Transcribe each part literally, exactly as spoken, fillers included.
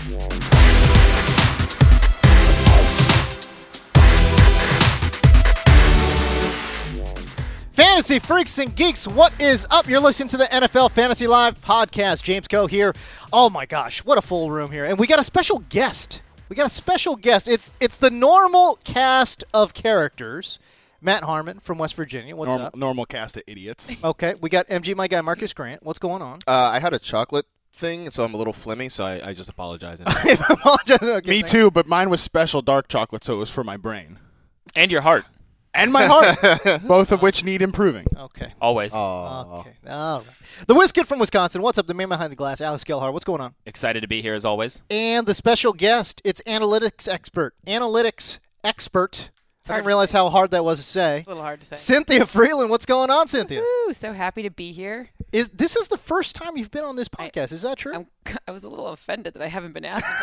Fantasy freaks and geeks, what is up? You're listening to the N F L Fantasy Live podcast. James Coe here. Oh my gosh, what a full room here. And we got a special guest. We got a special guest. It's it's the normal cast of characters. Matt Harmon from West Virginia. What's normal, up? Normal cast of idiots. Okay, we got M G, my guy, Marcus Grant. What's going on? Uh, I had a chocolate thing, so I'm a little flimmy, so I, I just apologize. I apologize. Okay, Me thank too, but mine was special dark chocolate, so it was for my brain. And your heart. And my heart, both of which need improving. Okay. Always. Aww. Okay. All right. The Whiz Kid from Wisconsin. What's up? The man behind the glass, Alex Gelhar. What's going on? Excited to be here as always. And the special guest, it's analytics expert. Analytics expert. I didn't realize how hard that was to say. It's a little hard to say. Cynthia Freeland. What's going on, Cynthia? Woo, so happy to be here. Is this is the first time you've been on this podcast? Is that true? I'm, I was a little offended that I haven't been asked.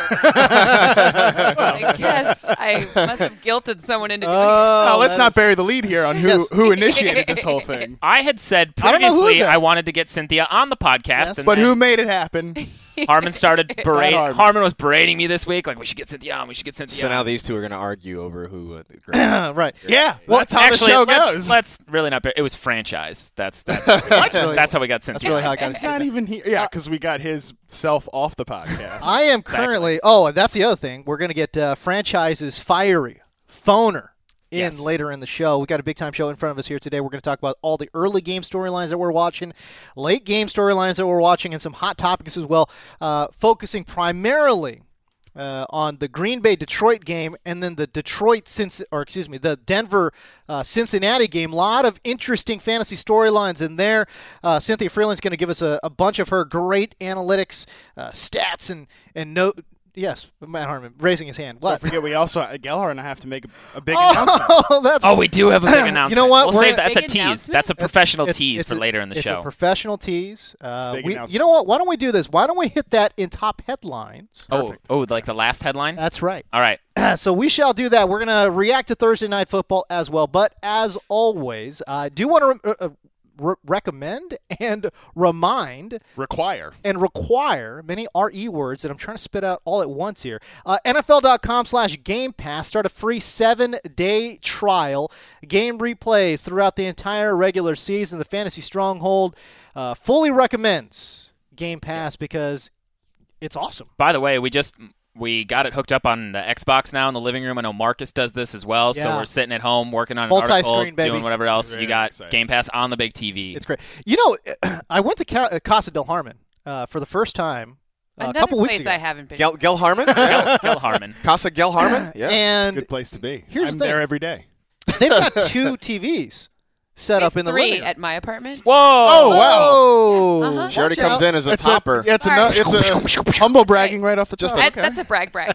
I guess I must have guilted someone into doing Oh, Oh, let's that not is- bury the lead here on who, Yes. who initiated this whole thing. I had said I don't know who is previously that. I wanted to get Cynthia on the podcast. Yes. And But then who made it happen? Harmon started berating. Harmon. Harmon was berating me this week, like, we should get Cynthia on, we should get Cynthia So on. now these two are going to argue over who. Uh, the great- right. Yeah, Well, that's how Actually, the show let's, goes. let's really not. It was franchise. That's that's That's really- that's how we got That's Cynthia. really how I got It's it. not even here. Yeah, because we got his self off the podcast. I am currently. Oh, and that's the other thing. We're going to get uh, franchises fiery phoner in Yes. later in the show. We got a big time show in front of us here today. We're going to talk about all the early game storylines that we're watching, late game storylines that we're watching, and some hot topics as well. Uh, focusing primarily uh, on the Green Bay Detroit game, and then the Detroit Cincy, or excuse me, the Denver uh, Cincinnati game. A lot of interesting fantasy storylines in there. Uh, Cynthia Freeland's going to give us a, a bunch of her great analytics, uh, stats, and and note. Yes, Matt Harmon raising his hand. Don't What? forget, we also, Gelhar and I have to make a, a big announcement. Oh, that's Oh, we do have a big announcement. You know what? We'll We're save gonna- that. That's a Big tease. announcement? That's a professional It's- tease it's for a- later in the it's show. a professional tease. Uh, Big we, announcement. you know what? Why don't we do this? Why don't we hit that in top headlines? oh, oh, like the last headline. That's right. All right. So we shall do that. We're going to react to Thursday Night Football as well. But as always, I do want to re- uh, re- recommend and remind Require. and require many R E words that I'm trying to spit out all at once here. Uh, N F L dot com slash Game Pass. Start a free seven-day trial. Game replays throughout the entire regular season. The Fantasy Stronghold uh, fully recommends Game Pass because it's awesome. By the way, we just we got it hooked up on the Xbox now in the living room. I know Marcus does this as well. So Yeah. we're sitting at home working on an Multi-screen, article, baby. doing whatever else. Very You got exciting. Game Pass on the big T V. It's great. You know, I went to Ca- uh, Casa del Harmon uh, for the first time uh, a Another couple weeks place ago. I haven't been. Gel, Gel Harmon? Gil, Gil Harmon. Casa Gel Harmon? Yeah. And Good place to be. Here's I'm the thing. there every day. they've got two T Vs set We up have in the three living room. at my apartment. Whoa! Oh, wow. Oh, Uh-huh. She already watch comes out. in as a It's topper. A, yeah, it's, a, All no, right. it's a humble bragging right off the Just top. a- That's, Okay. that's a brag brag.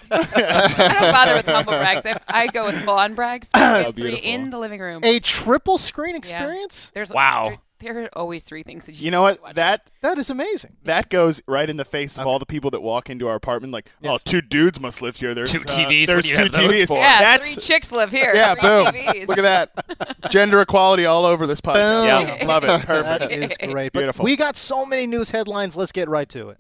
I don't bother with humble brags. I, I go with full on brags. We have three beautiful. in the living room. A triple screen experience? There's Wow. There, there are always three things that you You know what? watch. That That is amazing. that goes right in the face of all the people that walk into our apartment like, oh, two dudes must live here. There's Two uh, T Vs? There's What do you two have those T Vs. for? Yeah, That's three chicks live here. yeah, three boom. T Vs. Look at that. Gender equality all over this podcast. Boom. Yeah. Love it. That Perfect. is great. But Beautiful. we got so many news headlines. Let's get right to it.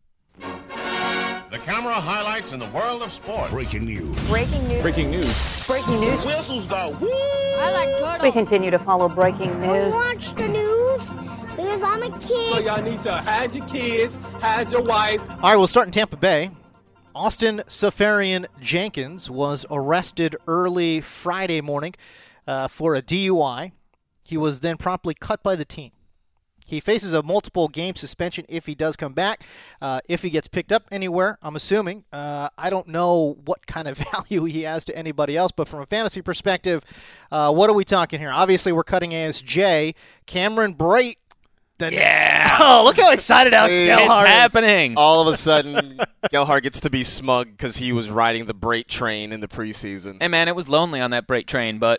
The camera highlights in the world of sports. Breaking news. Breaking news. Breaking news. Breaking news. Whistles go woo! I like turtles. We continue to follow breaking news. watch the news because I'm a kid. y'all need to hide your kids, hide your wife. All right, we'll start in Tampa Bay. Austin Safarian Jenkins was arrested early Friday morning uh, for a D U I. He was then promptly cut by the team. He faces a multiple game suspension if he does come back. Uh, if he gets picked up anywhere, I'm assuming. Uh, I don't know what kind of value he has to anybody else, but from a fantasy perspective, uh, what are we talking here? Obviously, we're cutting A S J. Cameron Brate. The Yeah. Oh, look how excited Alex It's Gelhar It's is. happening. All of a sudden, Gelhar gets to be smug because he was riding the Brate train in the preseason. Hey, man, it was lonely on that Brate train, but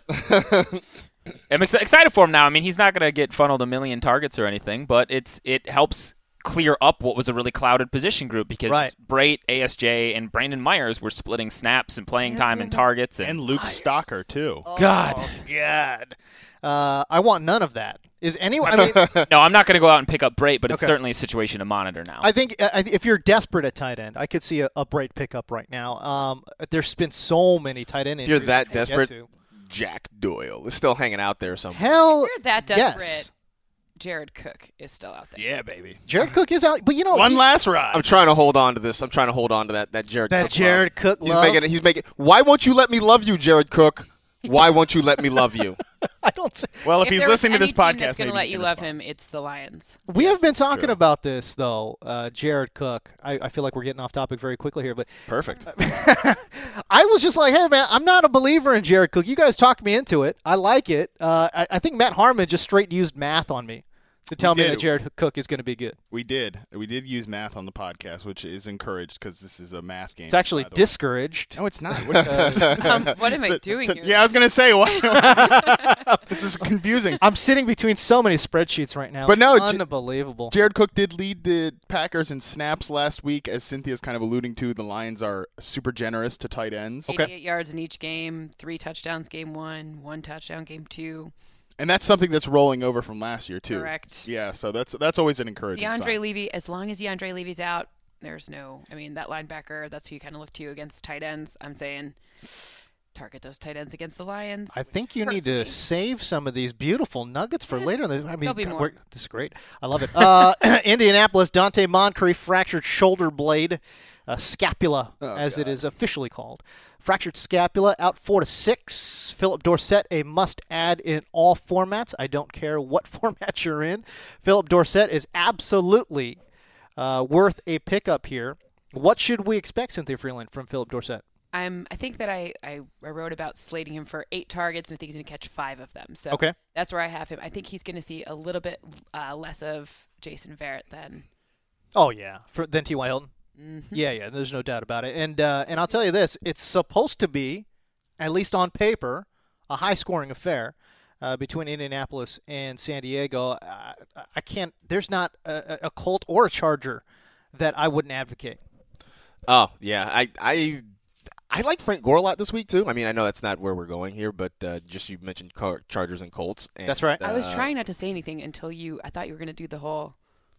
I'm ex- excited for him now. I mean, he's not going to get funneled a million targets or anything, but it's it helps clear up what was a really clouded position group because Right. Brate, A S J, and Brandon Myers were splitting snaps and playing time and targets. And, And Luke Stocker, too. God. Oh, God. Uh, I want none of that. Is anyone? I mean, no, I'm not going to go out and pick up Brate, but it's Okay. certainly a situation to monitor now. I think uh, if you're desperate at tight end, I could see a, a Brate pickup right now. Um, there's been so many tight end If you're injuries that to get desperate, to. Jack Doyle is still hanging out there somewhere. Hell, If you're that desperate, yes. Jared Cook is still out there. Yeah, baby. Jared Cook is out, but you know One he- last ride. I'm trying to hold on to this. I'm trying to hold on to that that Jared that Cook Jared love. Cook He's love. making it. He's making. Why won't you let me love you, Jared Cook? Why won't you let me love you? I don't. Say, well, if, If he's there was listening to any this team podcast, that's going maybe to let he you can love respond. him, it's the Lions. we Yes, have been that's talking true. about this though, uh, Jared Cook. I, I feel like we're getting off topic very quickly here, but Perfect. I was just like, hey man, I'm not a believer in Jared Cook. You guys talked me into it. I like it. Uh, I, I think Matt Harmon just straight used math on me to tell me did. that Jared Cook is going to be good. We did. We did use math on the podcast, which is encouraged because this is a math game. It's actually by the way. discouraged. No, it's not. What, Um, what am I So- doing so- here? Yeah, I was gonna say why. This is confusing. I'm sitting between so many spreadsheets right now. But no, J- unbelievable. Jared Cook did lead the Packers in snaps last week, as Cynthia's kind of alluding to. The Lions are super generous to tight ends, eighty-eight yards in each game, three touchdowns game one, one touchdown game two. and that's something that's rolling over from last year too. Correct. Yeah, so that's that's always an encouraging DeAndre sign. Levy, as long as DeAndre Levy's out, there's no, I mean, that linebacker, that's who you kind of look to against tight ends. I'm saying target those tight ends against the Lions. I think you need to Personally. save some of these beautiful nuggets for later. in the- I mean, There'll be God, more. we're- this is great. I love it. Uh, Indianapolis, Dante Moncrief fractured shoulder blade, uh, scapula, Oh, as it God. is officially called. Fractured scapula, out four to six. Philip Dorsett, a must-add in all formats. I don't care what format you're in. Philip Dorsett is absolutely uh, worth a pickup here. What should we expect, Cynthia Freeland, from Philip Dorsett? I'm, I think that I, I, I wrote about slating him for eight targets, and I think he's going to catch five of them. So Okay. that's where I have him. I think he's going to see a little bit uh, less of Jason Verrett than. Oh yeah, for than T Y Hilton. Mm-hmm. Yeah, yeah. There's no doubt about it. And uh, and I'll tell you this: it's supposed to be, at least on paper, a high-scoring affair uh, between Indianapolis and San Diego. Uh, I can't. There's not a, a Colt or a Charger that I wouldn't advocate. Oh yeah, I I I like Frank Gore a lot this week too. I mean, I know that's not where we're going here, but uh, just you mentioned Car- Chargers and Colts. And, That's right. I was uh, trying not to say anything until you. I thought you were going to do the whole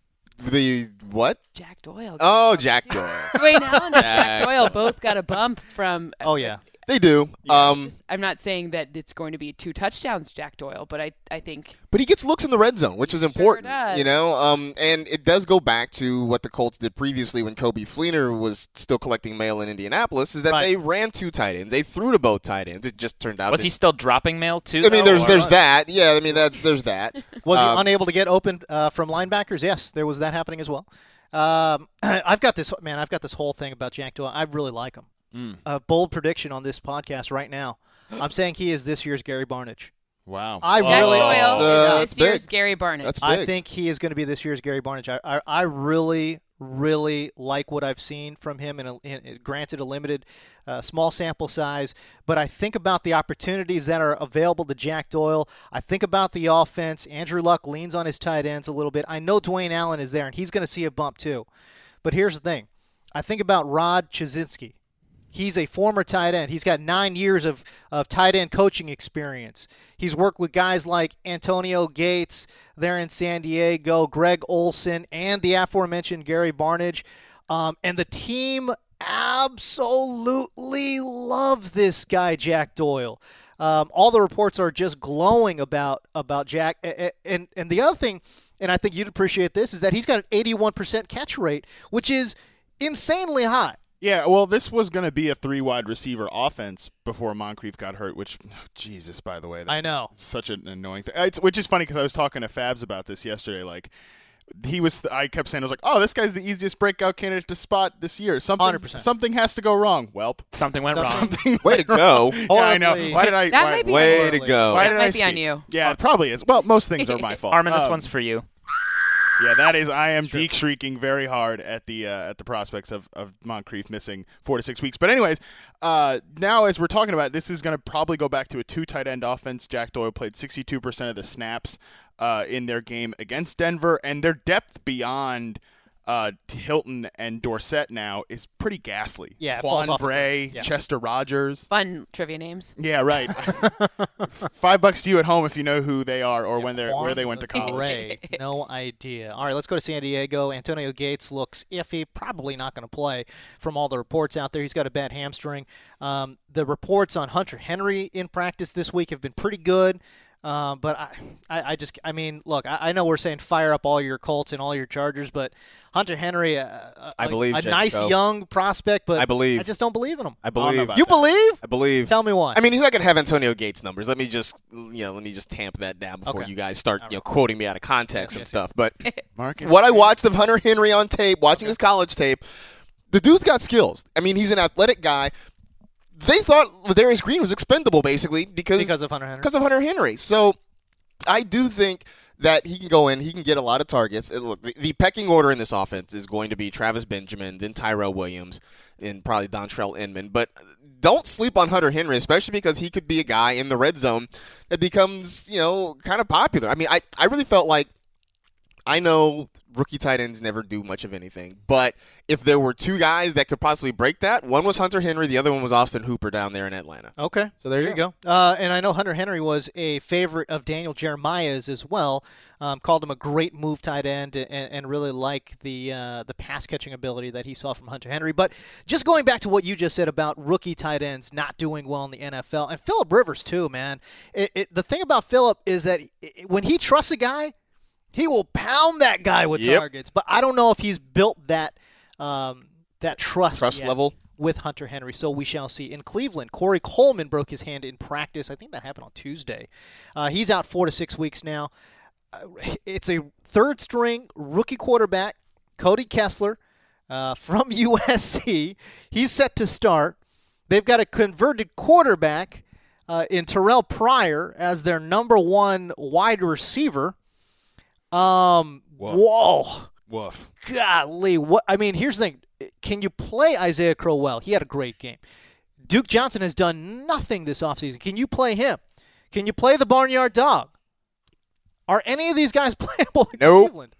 The what? Jack Doyle. Oh, Jack Doyle. Wait, now and Jack Jack Doyle both got a bump from. Oh yeah. They do. Um, Just- I'm not saying that it's going to be two touchdowns, Jack Doyle, but I, I think but he gets looks in the red zone, which is Sure important. does. You know, um, and it does go back to what the Colts did previously when Kobe Fleener was still collecting mail in Indianapolis. Is that Right. they ran two tight ends, they threw to both tight ends. It just turned out. Was that, he still dropping mail too? I mean, though, there's or- there's that. Yeah, I mean that's there's that. Was he Um, unable to get open uh, from linebackers? Yes, there was that happening as well. Um, I've got this man. I've got this whole thing about Jack Doyle. I really like him. Mm. A bold prediction on this podcast right now. I'm saying he is this year's Gary Barnidge. Wow. I Jack really, Doyle That's, uh, is that's this year's big. Gary Barnett. That's big. I think he is going to be this year's Gary Barnidge. I, I, I really, really like what I've seen from him. In, a, in granted, a limited, uh, small sample size, but I think about the opportunities that are available to Jack Doyle. I think about the offense. Andrew Luck leans on his tight ends a little bit. I know Dwayne Allen is there, and he's going to see a bump too. But here's the thing: I think about Rod Chazinski. He's a former tight end. He's got nine years of, of tight end coaching experience. He's worked with guys like Antonio Gates there in San Diego, Greg Olson, and the aforementioned Gary Barnidge. Um, and the team absolutely loves this guy, Jack Doyle. Um, all the reports are just glowing about about Jack. And, and, and the other thing, and I think you'd appreciate this, is that he's got an eighty-one percent catch rate, which is insanely high. Yeah, well, this was going to be a three wide receiver offense before Moncrief got hurt, which, Jesus, by the way. That I know. Such an annoying thing. It's, which is funny because I was talking to Fabs about this yesterday. Like, he was, I kept saying, I was like, oh, this guy's the easiest breakout candidate to spot this year. Something, one hundred percent. something has to go wrong. Welp. Something went wrong. Something Way to go. Yeah, I know. Horribly. Why did I? That why, might be Way on to you. go. Why That did might I be on speak? you. Yeah, it probably is. Well, most things are my fault. Armin, this Um, one's for you. Yeah, that is. I am deek shrieking very hard at the uh, at the prospects of, of Moncrief missing four to six weeks. But anyways, uh, now as we're talking about it, this is going to probably go back to a two tight end offense. Jack Doyle played sixty-two percent of the snaps uh, in their game against Denver, and their depth beyond uh, Hilton and Dorsett now is pretty ghastly. Yeah, it falls Juan off Bray, of- yeah. Chester Rogers. Fun trivia names. Yeah, right. Five bucks to you at home if you know who they are or when they're Juan where they went to college. Bray, no idea. All right, let's go to San Diego. Antonio Gates looks iffy, probably not going to play from all the reports out there. He's got a bad hamstring. Um, the reports on Hunter Henry in practice this week have been pretty good. Uh, but I, I, I just, I mean, look, I, I know we're saying fire up all your Colts and all your Chargers, but Hunter Henry, uh, I a, believe a Jen nice Scope. young prospect, but I believe. I just don't believe in him. I I don't know believe. about You that. believe? I believe. Tell me why. I mean, he's not going to have Antonio Gates numbers. Let me just, you know, let me just tamp that down before Okay. you guys start, you know, quoting me out of context Yes, and yes, stuff. But Marcus. what I watched of Hunter Henry on tape, watching his college tape, the dude's got skills. I mean, he's an athletic guy. They thought Ladarius Green was expendable, basically, because because of Hunter Henry. because of Hunter Henry. So I do think that he can go in, he can get a lot of targets. And look, the, the pecking order in this offense is going to be Travis Benjamin, then Tyrell Williams, and probably Dontrell Inman. But don't sleep on Hunter Henry, especially because he could be a guy in the red zone that becomes, you know, kind of popular. I mean, I, I really felt like, I know rookie tight ends never do much of anything, but if there were two guys that could possibly break that, one was Hunter Henry, the other one was Austin Hooper down there in Atlanta. Okay. So there you go. Uh, and I know Hunter Henry was a favorite of Daniel Jeremiah's as well. Um, called him a great move tight end and, and really like the uh, the pass catching ability that he saw from Hunter Henry. But just going back to what you just said about rookie tight ends not doing well in the N F L, and Phillip Rivers too, man. It, it, the thing about Phillip is that it, when he trusts a guy, he will pound that guy with Yep. targets. But I don't know if he's built that um, that trust Trust yet level? with Hunter Henry, so we shall see. In Cleveland, Corey Coleman broke his hand in practice. I think that happened on Tuesday. Uh, he's out four to six weeks now. Uh, it's a third-string rookie quarterback, Cody Kessler, uh, from U S C. He's set to start. They've got a converted quarterback uh, in Terrell Pryor as their number one wide receiver. Um, Whoa. whoa. Woof. Golly, what? I mean, here's the thing. Can you play Isaiah Crowell? He had a great game. Duke Johnson has done nothing this offseason. Can you play him? Can you play the Barnyard Dog? Are any of these guys playable in Nope. Cleveland?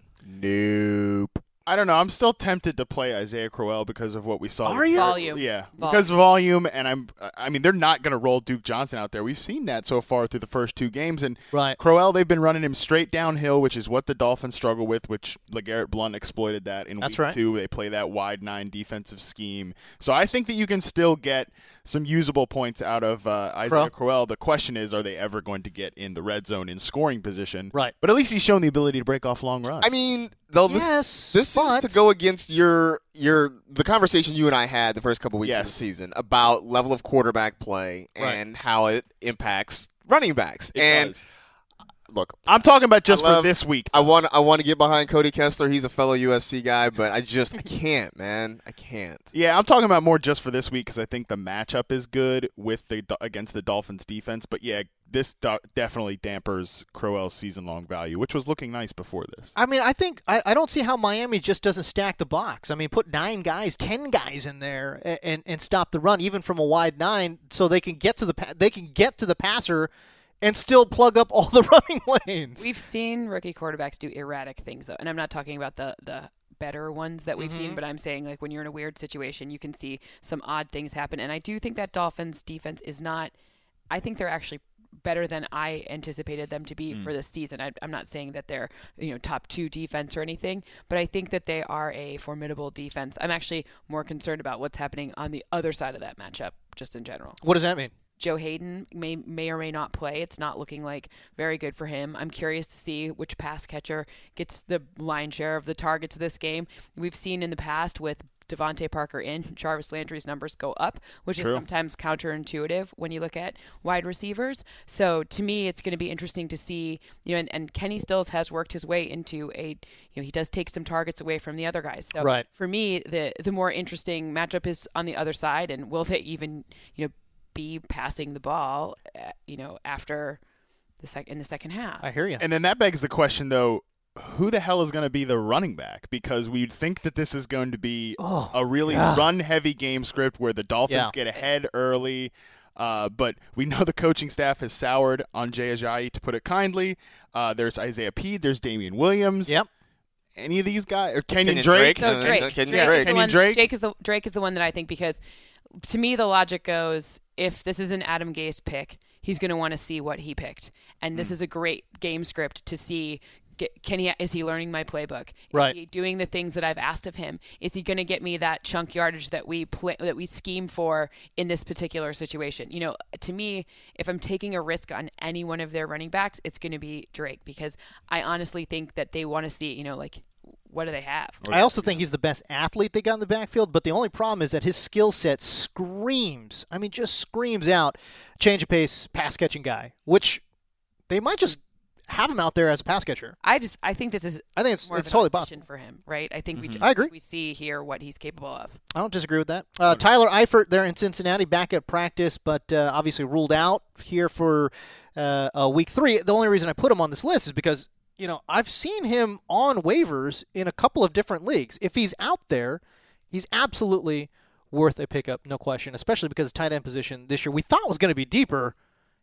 Nope. I don't know. I'm still tempted to play Isaiah Crowell because of what we saw. Are you? Volume. Yeah, Volume. because of volume, and I'm. I mean, they're not going to roll Duke Johnson out there. We've seen that so far through the first two games, and Right. Crowell, they've been running him straight downhill, which is what the Dolphins struggle with. Which LeGarrette Blount exploited that in That's week right. two. They play that wide nine defensive scheme, so I think that you can still get some usable points out of uh, Isaiah Crow. Crowell. The question is, are they ever going to get in the red zone in scoring position? Right. But at least he's shown the ability to break off long runs. I mean, though, this Yes, this seems but- to go against your your the conversation you and I had the first couple weeks of Yes. the season about level of quarterback play Right. and how it impacts running backs. It and does. look, I'm talking about just I love- for this week. I want I want to get behind Cody Kessler. He's a fellow U S C guy, but I just I can't, man. I can't. Yeah, I'm talking about more just for this week because I think the matchup is good with the against the Dolphins defense. But yeah, this do- definitely dampers Crowell's season-long value, which was looking nice before this. I mean, I think I, I don't see how Miami just doesn't stack the box. I mean, put nine guys, ten guys in there, and, and, and stop the run, even from a wide nine, so they can get to the pa- they can get to the passer and still plug up all the running lanes. We've seen rookie quarterbacks do erratic things, though, and I'm not talking about the the better ones that we've Mm-hmm. seen, but I'm saying like when you're in a weird situation, you can see some odd things happen, and I do think that Dolphins defense is not. I think they're actually better than I anticipated them to be Mm. for this season. I, I'm not saying that they're you know top two defense or anything, but I think that they are a formidable defense. I'm actually more concerned about what's happening on the other side of that matchup, just in general. What does that mean? Joe Hayden may may or may not play. It's not looking like very good for him. I'm curious to see which pass catcher gets the lion's share of the targets this game. We've seen in the past with Devontae Parker in, Jarvis Landry's numbers go up, which True. is sometimes counterintuitive when you look at wide receivers. So to me, it's going to be interesting to see, you know, and, and Kenny Stills has worked his way into a, you know, he does take some targets away from the other guys. So Right. for me, the the more interesting matchup is on the other side, and will they even, you know, be passing the ball, uh, you know, after the sec- in the second half. I hear you. And then that begs the question, though, who the hell is going to be the running back? Because we'd think that this is going to be Oh, a really yeah. run-heavy game script where the Dolphins Yeah. get ahead early. Uh, but we know the coaching staff has soured on Jay Ajayi, to put it kindly. Uh, there's Isaiah Peed. There's Damian Williams. Yep. any of these guys or Kenyon, Kenyon Drake. Drake. So Uh, Drake, uh, Kenyon Drake, Drake. Is the Kenyon one, Drake? Jake is the Drake is the one that I think because to me the logic goes if this is an Adam Gase pick, he's going to want to see what he picked, and this Mm. is a great game script to see. Get, can he is he learning my playbook? Is Right. he doing the things that I've asked of him? Is he going to get me that chunk yardage that we play, that we scheme for in this particular situation? You know, to me, if I'm taking a risk on any one of their running backs, it's going to be Drake because I honestly think that they want to see, you know, like what do they have? I also think he's the best athlete they got in the backfield, but the only problem is that his skill set screams, I mean, just screams out change of pace, pass catching guy, which they might just have him out there as a pass catcher. I just I think this is I think it's more it's of an totally audition possible. for him, right? I think we just I agree. we see here what he's capable of. I don't disagree with that. Uh, Tyler Eifert there in Cincinnati, back at practice, but uh, obviously ruled out here for uh, uh, week three. The only reason I put him on this list is because, you know, I've seen him on waivers in a couple of different leagues. If he's out there, he's absolutely worth a pickup, no question, especially because tight end position this year we thought was going to be deeper.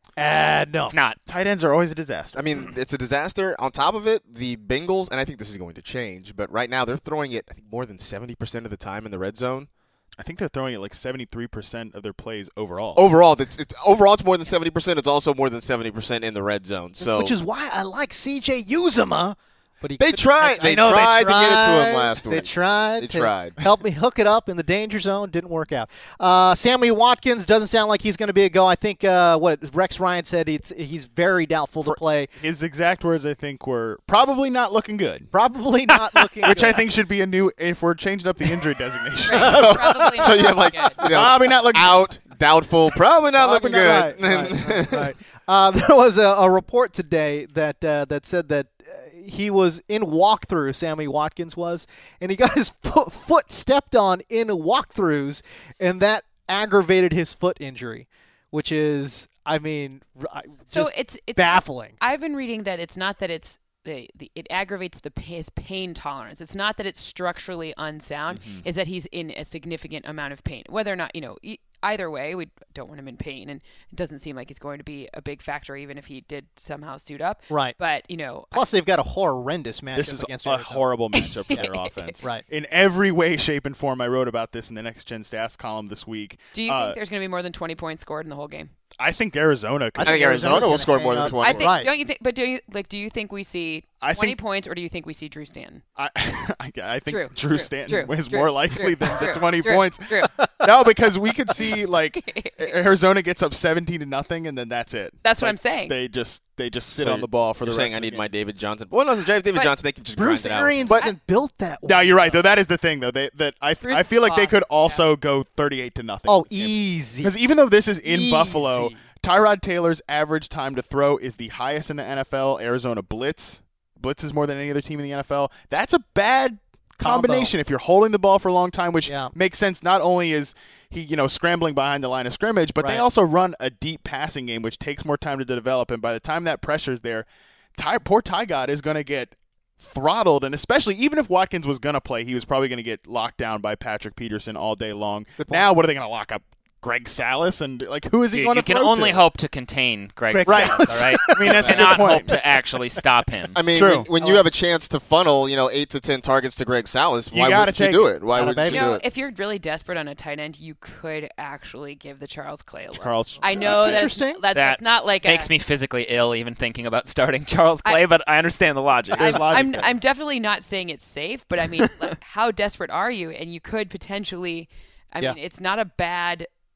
Uh, no. It's not. Tight ends are always a disaster. I mean, it's a disaster. On top of it, the Bengals, and I think this is going to change, but right now they're throwing it I think, more than seventy percent of the time in the red zone. I think they're throwing it like seventy-three percent of their plays overall. Overall, it's, it's overall it's more than seventy percent. It's also more than seventy percent in the red zone. So Which is why I like C J Uzomah. But he They couldn't tried- catch- they I know tried to they get it to him tried. last They week. tried. They to tried. Help me hook it up in the danger zone. Didn't work out. Uh, Sammy Watkins doesn't sound like he's going to be a go. I think uh, what Rex Ryan said, it's, he's very doubtful to play. His exact words, I think, were probably not looking good. Probably not looking Which good. I think should be a new, if we're changing up the injury designation. Probably so not you have like good. you know, Probably not looking out, doubtful, probably not Probably looking not good. Right, right, right, right. Uh, there was a, a report today that uh, that said that uh, he was in walkthrough, Sammy Watkins was, and he got his foot, foot stepped on in walkthroughs, and that aggravated his foot injury, which is, I mean, r- So just it's it's baffling. I've been reading that it's not that it's the, the it aggravates the his pain tolerance. It's not that it's structurally unsound. Is that he's in a significant amount of pain. Whether or not you know. E- Either way, we don't want him in pain, and it doesn't seem like he's going to be a big factor, even if he did somehow suit up. Right. But you know, Plus, they've got a horrendous matchup This is against a Arizona. horrible matchup for their offense. Right. In every way, shape, and form, I wrote about this in the Next Gen Stats column this week. do you Uh, think there's going to be more than twenty points scored in the whole game? I think Arizona could. I think Arizona will gonna score hang more than out. twenty. I think. Right. Don't you think? But do you like? Do you think we see I twenty think- points, or do you think we see Drew Stanton? I, I, I think True, Drew true, Stanton true, is true, more likely true, than the true, twenty true, points. true. No, because we could see like Arizona gets up seventeen to nothing, and then that's it. That's what Like, I'm saying. They just they just sit So on the ball for the You're rest saying of I the need game. my David Johnson. Well, no, David But Johnson. They can just Bruce grind it out. Arians But- isn't built that way. No, you're right though. That is the thing though. They that I Bruce I feel like they could lost, also go thirty-eight to nothing. Oh, easy. Because even though this is in Easy. Buffalo, Tyrod Taylor's average time to throw is the highest in the N F L. Arizona blitz blitzes more than any other team in the N F L. That's a bad combination if you're holding the ball for a long time, which Yeah. makes sense. Not only is he, you know, scrambling behind the line of scrimmage, but Right. they also run a deep passing game, which takes more time to develop. And by the time that pressure's there, Ty, poor Ty God is going to get throttled, and especially even if Watkins was going to play, he was probably going to get locked down by Patrick Peterson all day long. Now, what are they going to lock up? Greg Salas, and like who is he You, going you to can throw only to? hope to contain Greg Greg Salas, Salas. all right? I mean, that's a you good cannot point. hope to actually stop him. I mean, True. when, when you have a chance to funnel, you know, eight to ten targets to Greg Salas, You why gotta wouldn't you take do it. it? Why Gotta wouldn't baby you You do know, it? if you're really desperate on a tight end, you could actually give the Charles Clay a look. Charles. I know That's that's, interesting. That, that's That not like Makes a, me physically ill even thinking about starting Charles I- Clay, but I understand the logic. There's I'm, logic I'm, there. I'm definitely not saying it's safe, but I mean, like, how desperate are you? And you could potentially, I Yeah. mean, it's not a bad, uh,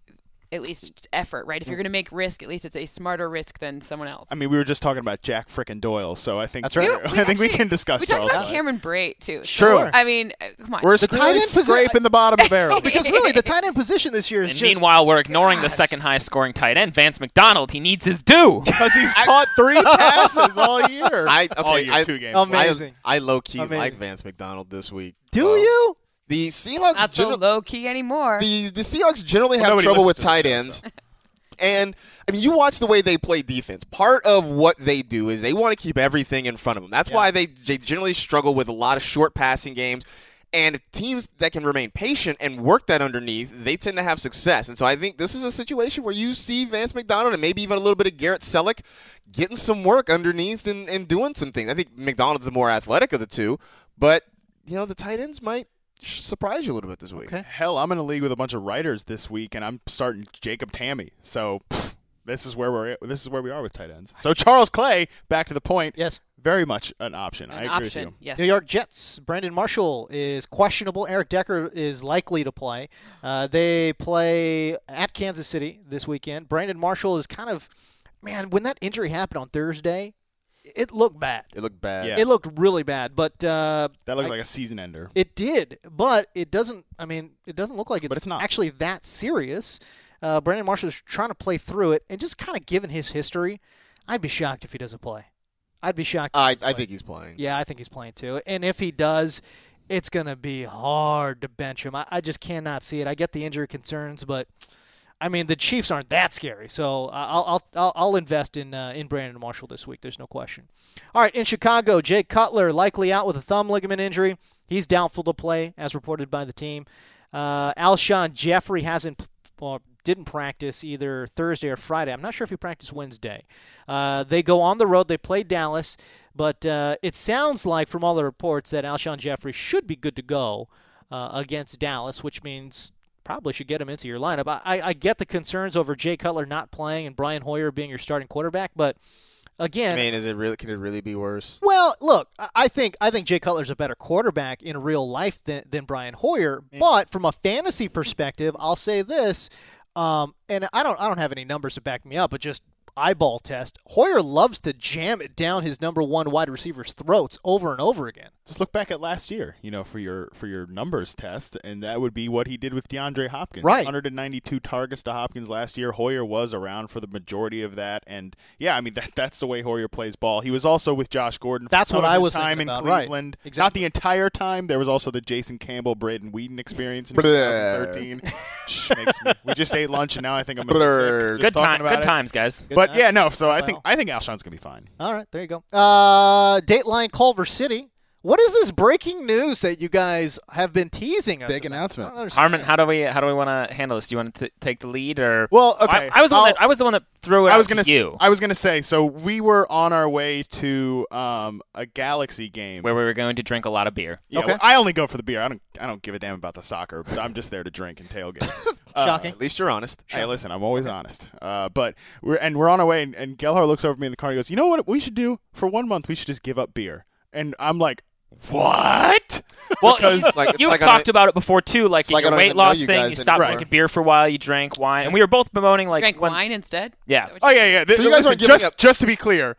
at least effort, right? If you're going to make risk, at least it's a smarter risk than someone else. I mean, we were just talking about Jack frickin' Doyle, so I think That's right. You- I think we actually- can discuss we Charles talked about Clay. Cameron Brate too. True. I mean, uh, come on. We're The tight really end posi- scraping the bottom of the barrel. Because really, the tight end position this year is And just. meanwhile, we're ignoring the second highest scoring tight end, Vance McDonald. He needs his due. Because he's caught three passes all year. I, okay, all year, I, two games. Um, Amazing. I, I low key Amazing. like Vance McDonald this week. do Uh, you? The Seahawks not so gener- low key anymore. the the Seahawks generally Well, have nobody trouble with listens to tight the show, ends. And I mean, you watch the way they play defense. Part of what they do is they want to keep everything in front of them. That's Yeah. why they, they generally struggle with a lot of short passing games. And teams that can remain patient and work that underneath, they tend to have success. And so I think this is a situation where you see Vance McDonald and maybe even a little bit of Garrett Selleck getting some work underneath and, and doing some things. I think McDonald's the more athletic of the two, but, you know, the tight ends might surprise you a little bit this week. Okay. Hell, I'm in a league with a bunch of writers this week, and I'm starting Jacob Tammy. So pff, this is where we're this is where we are with tight ends. So Charles Clay, back to the point. Yes. Very much an option. An I agree option, with you. yes. New York Jets. Brandon Marshall is questionable. Eric Decker is likely to play. Uh, they play at Kansas City this weekend. Brandon Marshall is kind of, man, when that injury happened on Thursday, it looked bad. It looked bad. Yeah. It looked really bad, but uh, That looked I- like a season ender. It did, but it doesn't. I mean, it doesn't look like it's, But it's not. actually that serious. Uh, Brandon Marshall is trying to play through it, and just kind of given his history, I'd be shocked if he doesn't play. I'd be shocked. if I, he doesn't I play. think he's playing. Yeah, I think he's playing too. And if he does, it's going to be hard to bench him. I, I just cannot see it. I get the injury concerns, but I mean the Chiefs aren't that scary. So I'll I'll I'll, I'll invest in uh, in Brandon Marshall this week. There's no question. All right, in Chicago, Jake Cutler likely out with a thumb ligament injury. He's doubtful to play, as reported by the team. Uh, Alshon Jeffrey hasn't. Well, didn't practice either Thursday or Friday. I'm not sure if he practiced Wednesday. Uh, they go on the road. They play Dallas, but uh, it sounds like from all the reports that Alshon Jeffrey should be good to go uh, against Dallas, which means probably should get him into your lineup. I, I get the concerns over Jay Cutler not playing and Brian Hoyer being your starting quarterback, but again, I mean, is it really? Can it really be worse? well, look, I- I think I think Jay Cutler's a better quarterback in real life than, than Brian Hoyer. But from a fantasy perspective, I'll say this, um, and I don't I don't have any numbers to back me up, but just eyeball test. Hoyer loves to jam it down his number one wide receiver's throats over and over again. Just look back at last year, you know, for your for your numbers test, and that would be what he did with DeAndre Hopkins. Right. one hundred ninety-two targets to Hopkins last year. Hoyer was around for the majority of that, and yeah, I mean that that's the way Hoyer plays ball. He was also with Josh Gordon. For That's some what of I his was time thinking in about, right. Cleveland. Exactly. Not the entire time. There was also the Jason Campbell, Braden Whedon experience in Blah. twenty thirteen. Shh, makes me, we just ate lunch, and now I think I'm gonna be Blah. sick just Good talking time. about Good it. times, guys. Good But times. yeah, no. So I Well. think I think Alshon's gonna be fine. All right, there you go. Uh, Dateline Culver City. What is this breaking news that you guys have been teasing us Big about? announcement. I don't understand. Harmon, how do we how do we want to handle this? Do you want to take the lead or? Well, okay. I, I was the one I'll- that I was the one that threw it I out was to gonna you, I was gonna say. So we were on our way to um, a Galaxy game. where we were going to drink a lot of beer. Yeah, Okay. well, I only go for the beer. I don't. I don't give a damn about the soccer. But I'm just there to drink and tailgate. Uh, Shocking. At least you're honest. Hey, listen, I'm always honest. Uh, but we're and we're on our way, and, and Gelhar looks over at me in the car and he goes, "You know what we should do for one month? We should just give up beer." And I'm like, "What?" Well, Because It's like- it's you've like I talked don't- about it before too, like it's in like I your don't weight even know loss you thing. guys You stopped anymore. drinking beer for a while. You drank wine, and we were both bemoaning like Drank when- wine instead? Yeah. Is that what Oh yeah, yeah. Th- So you guys listen, aren't giving just up- just to be clear.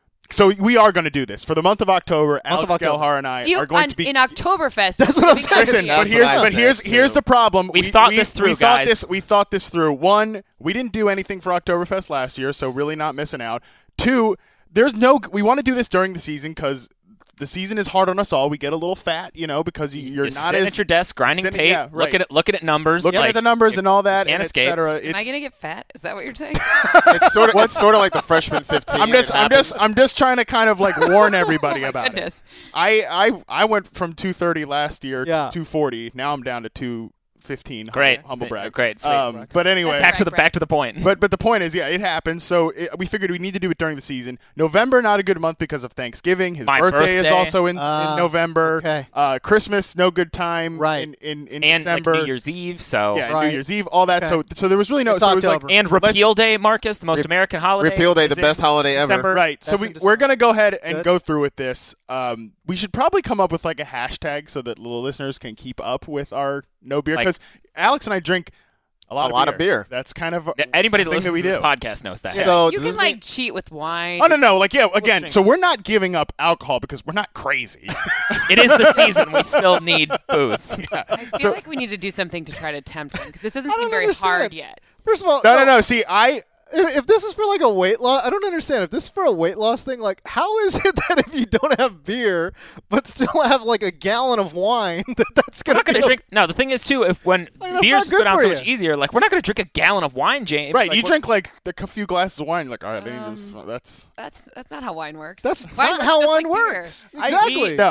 So we are going to do this for the month of October. Month Alex of October. Gelhar and I you are going on, to be in Oktoberfest. That's what I'm giving saying. up Listen, beer. but That's here's what I but here's said, here's too. the problem. We've we, thought we, this through, we thought guys. this we thought this through. One, we didn't do anything for Oktoberfest last year, so really not missing out. Two, there's no we want to do this during the season because the season is hard on us all. We get a little fat, you know, because you- you're, You're not sitting as at your desk grinding sitting- tape, yeah, right. looking at looking at numbers, looking like, at the numbers and all that, can't and et escape. cetera. Am I It's- going to get fat? Is that what you're saying? It's sort of it's sort of like the freshman fifteen. I'm just It I'm just happens. I'm just trying to kind of like warn everybody Oh, my about goodness. it. I, I I went from two thirty last year Yeah. to two forty. Now I'm down to two fifteen. Great. humble, humble brag. Great, sweet. Um, but anyway, back to the Right, back to the point. But but the point is, yeah, it happens. So it, we figured we need to do it during the season. November not a good month because of Thanksgiving. His My birthday, is birthday. also in, Ah, in November. okay. Uh, Christmas no good time. Right. In in, in and like December. New Year's Eve, so yeah, Right. New Year's Eve, all that. Okay. So so there was really no. It's so it was like October. and let's- Repeal Day, Marcus, the most Rep- American holiday. Repeal Day, is the in best holiday ever. December. Right. So That's we, in we're December. going to go ahead and Good. go through with this. Um, we should probably come up with like a hashtag so that little listeners can keep up with our no beer Like- because Alex and I drink a lot, A of, lot beer. of beer. That's kind of Yeah, Anybody the that thing that listens we to this do. podcast knows that. So you does can this like mean- cheat with wine. Oh no no like yeah again drink. so we're not giving up alcohol because we're not crazy. It is the season. We still need booze. I feel So- like we need to do something to try to tempt him because this doesn't I seem don't very understand. hard yet. First of all, no no no see I If, if this is for like a weight loss, I don't understand. If this is for a weight loss thing, like how is it that if you don't have beer but still have like a gallon of wine, that that's We're gonna not going be to drink. No, the thing is too, if when Like, that's beers not just go good down for so you. much easier, like we're not going to drink a gallon of wine, James. right Like, you we're- drink like a few glasses of wine you're like all right I need Um, this- that's That's that's not how wine works. That's Wine not works how just wine like beer. works. I- Exactly. no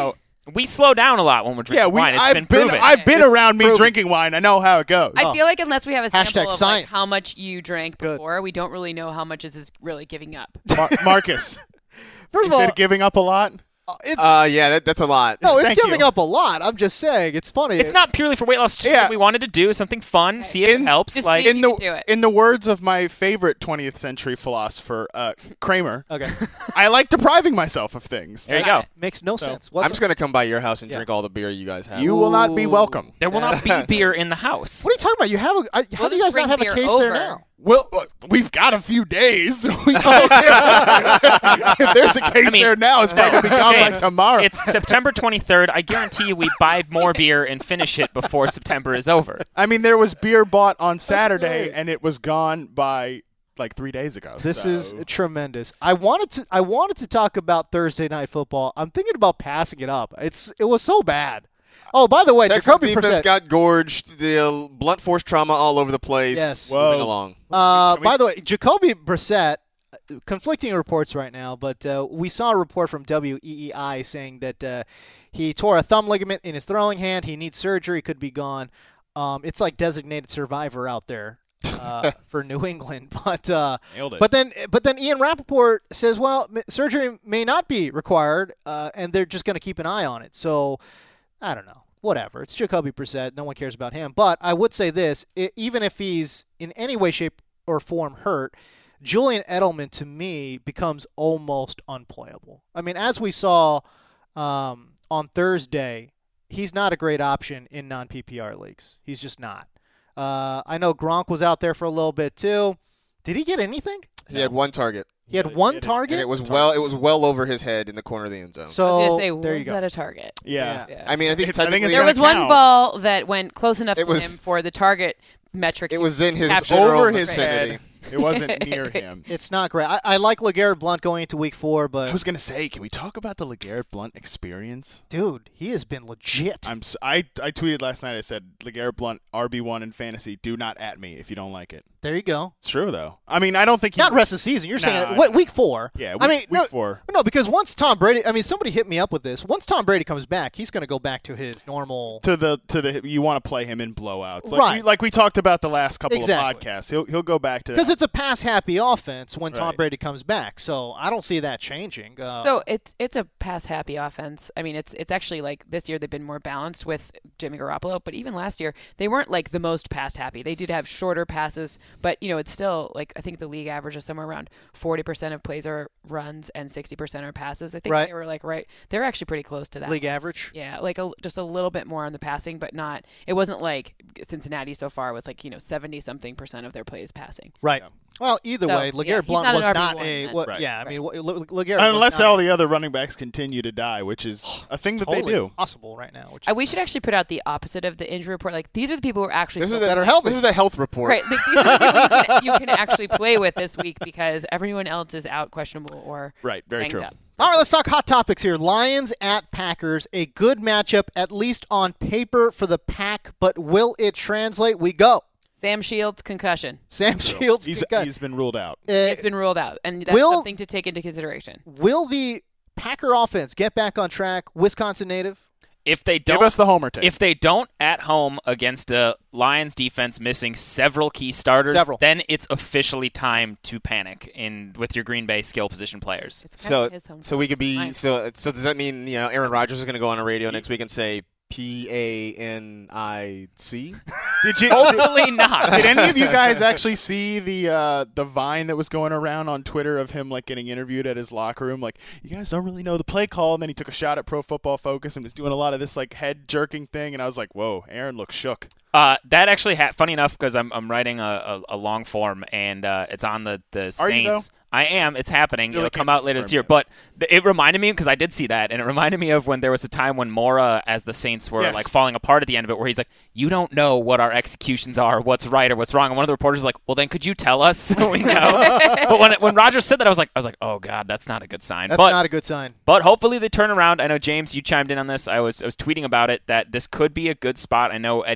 We slow down a lot when we're drinking Yeah, we, wine. It's I've been been, proven. I've been It's around me proven. drinking wine. I know how it goes. I feel like unless we have a sample Hashtag of like, science. how much you drank Good. before, we don't really know how much is this really giving up. Mar- Marcus, First is of all, it giving up a lot? it's Uh, yeah, that, that's a lot. no, it's Thank giving you. up a lot. I'm just saying, it's funny. It's not purely for weight loss. It's just Yeah. what we wanted to do something fun, see if In- it helps. Just like see- In You the can do it. in the words of my favorite twentieth century philosopher, uh, Kramer, Okay, I like depriving myself of things. there you go. makes no So, sense. What's I'm just gonna come by your house and Yeah. drink all the beer you guys have. You will not be Ooh. welcome. There will not be beer in the house. What are you talking about? You have a? I, how We'll do you just guys not bring have a beer case there over. now? Well, uh, we've got a few days. We don't- if there's a case I mean, there now, it's probably going to be gone by James, tomorrow. It's September twenty-third. I guarantee you we buy more beer and finish it before September is over. I mean, there was beer bought on Saturday, great. and it was gone by like three days ago. This so. is tremendous. I wanted to. I wanted to talk about Thursday night football. I'm thinking about passing it up. It's. It was so bad. Oh, by the way, Texas Jacoby defense Brissett. got gorged. The blunt force trauma all over the place. Yes. Moving Whoa. along. Uh, Can we- by the way, Jacoby Brissett. uh, Conflicting reports right now, but uh, we saw a report from W E E I saying that uh, he tore a thumb ligament in his throwing hand. He needs surgery. Could be gone. Um, it's like designated survivor out there uh, for New England, but. Uh, Nailed it. But then, but then Ian Rappaport says, well, m- surgery may not be required, uh, and they're just going to keep an eye on it. So, I don't know. Whatever. It's Jacoby Brissett. No one cares about him. But I would say this: I even if he's in any way, shape, or form hurt, Julian Edelman to me becomes almost unplayable. I mean, as we saw um, on Thursday, he's not a great option in non-P P R leagues. He's just not. Uh, I know Gronk was out there for a little bit too. Did he get anything? He had one target, He had Yeah, one it- target. and it was well. It was well over his head in the corner of the end zone. so I was gonna say, there was you go. that a target? yeah. Yeah. I mean, I think It- I think technically it's There gonna was one count. ball that went close enough It to was- him for the target metric. it to was in his capture. general Over his vicinity. head. It wasn't near him. It's not great. I, I like LeGarrette Blunt going into week four, I but was going to say, can we talk about the LeGarrette Blunt experience? dude, he has been legit. I'm s- I, I tweeted last night. I said LeGarrette Blunt R B one in fantasy. Do not at me if you don't like it. there you go. It's true though. I mean, I don't think he Not rest of the season. You're Nah, saying I what, know. week four? Yeah, I week- mean, week no, four. No, because once Tom Brady, I mean, somebody hit me up with this. Once Tom Brady comes back, he's going to go back to his normal. to the to the you want to play him in blowouts, like Right. we, like we talked about the last couple Exactly. of podcasts. He'll he'll go back to Because that. it's a pass happy offense when Tom Right. Brady comes back, so I don't see that changing. Uh, So it's it's a pass happy offense. I mean, it's it's actually like this year they've been more balanced with Jimmy Garoppolo, but even last year they weren't like the most pass happy. They did have shorter passes, but you know it's still like I think the league average is somewhere around forty percent of plays are runs and sixty percent are passes. I think Right. they were like right. They're actually pretty close to that. league average. Yeah, like a, just a little bit more on the passing, but not. It wasn't like Cincinnati so far with like you know seventy something percent of their plays passing. Right. Well, either So, way, yeah, LeGarrette he's Blunt not an was R B not one a. then. What, Right. Yeah, I Right. mean, Le- Le- LeGarrette was Unless not all a- the other running backs continue to die, which is a thing that totally they do. possible right now. Which Uh, is, we should actually put out the opposite of the injury report. Like these are the people who are actually This is so the that are healthy. This is the health report. Right. Like, these are the people you can, you can actually play with this week because everyone else is out, questionable, or Right, very banged true. up. All right, let's talk hot topics here. Lions at Packers, a good matchup, at least on paper for the Pack, but will it translate? We go. Sam Shields concussion. Sam Shields. He's concussed. he's been ruled out. Uh, It's been ruled out, and that's will- something to take into consideration. will the Packer offense get back on track? Wisconsin native. If they Give don't, us the homer take. if they don't at home against a Lions defense missing several key starters, Several. then it's officially time to panic in with your Green Bay skill position players. It's kind So, of his home so we could be. Nice. So, so does that mean you know Aaron Rodgers is going to go on a radio next week and say P A N I C? Did you? Hopefully not. Did any of you guys actually see the uh, the Vine that was going around on Twitter of him like getting interviewed at his locker room? Like, you guys don't really know the play call, and then he took a shot at Pro Football Focus and was doing a lot of this like head jerking thing, and I was like, whoa, Aaron looks shook. Uh, that actually, ha- funny enough, because I'm I'm writing a, a, a long form and uh, it's on the the Are you, Saints. I am. It's happening. Really It'll come can't out later this confirm year. that. But th- it reminded me because I did see that, and it reminded me of when there was a time when Mora, as the Saints were Yes. like falling apart at the end of it, where he's like, "You don't know what our executions are, what's right or what's wrong." And one of the reporters was like, "Well, then could you tell us so we know?" But when when Rogers said that, I was like, I was like, "Oh God, that's not a good sign." That's but not a good sign. But hopefully they turn around. I know, James, you chimed in on this. I was I was tweeting about it that this could be a good spot. I know Eddie Lacy's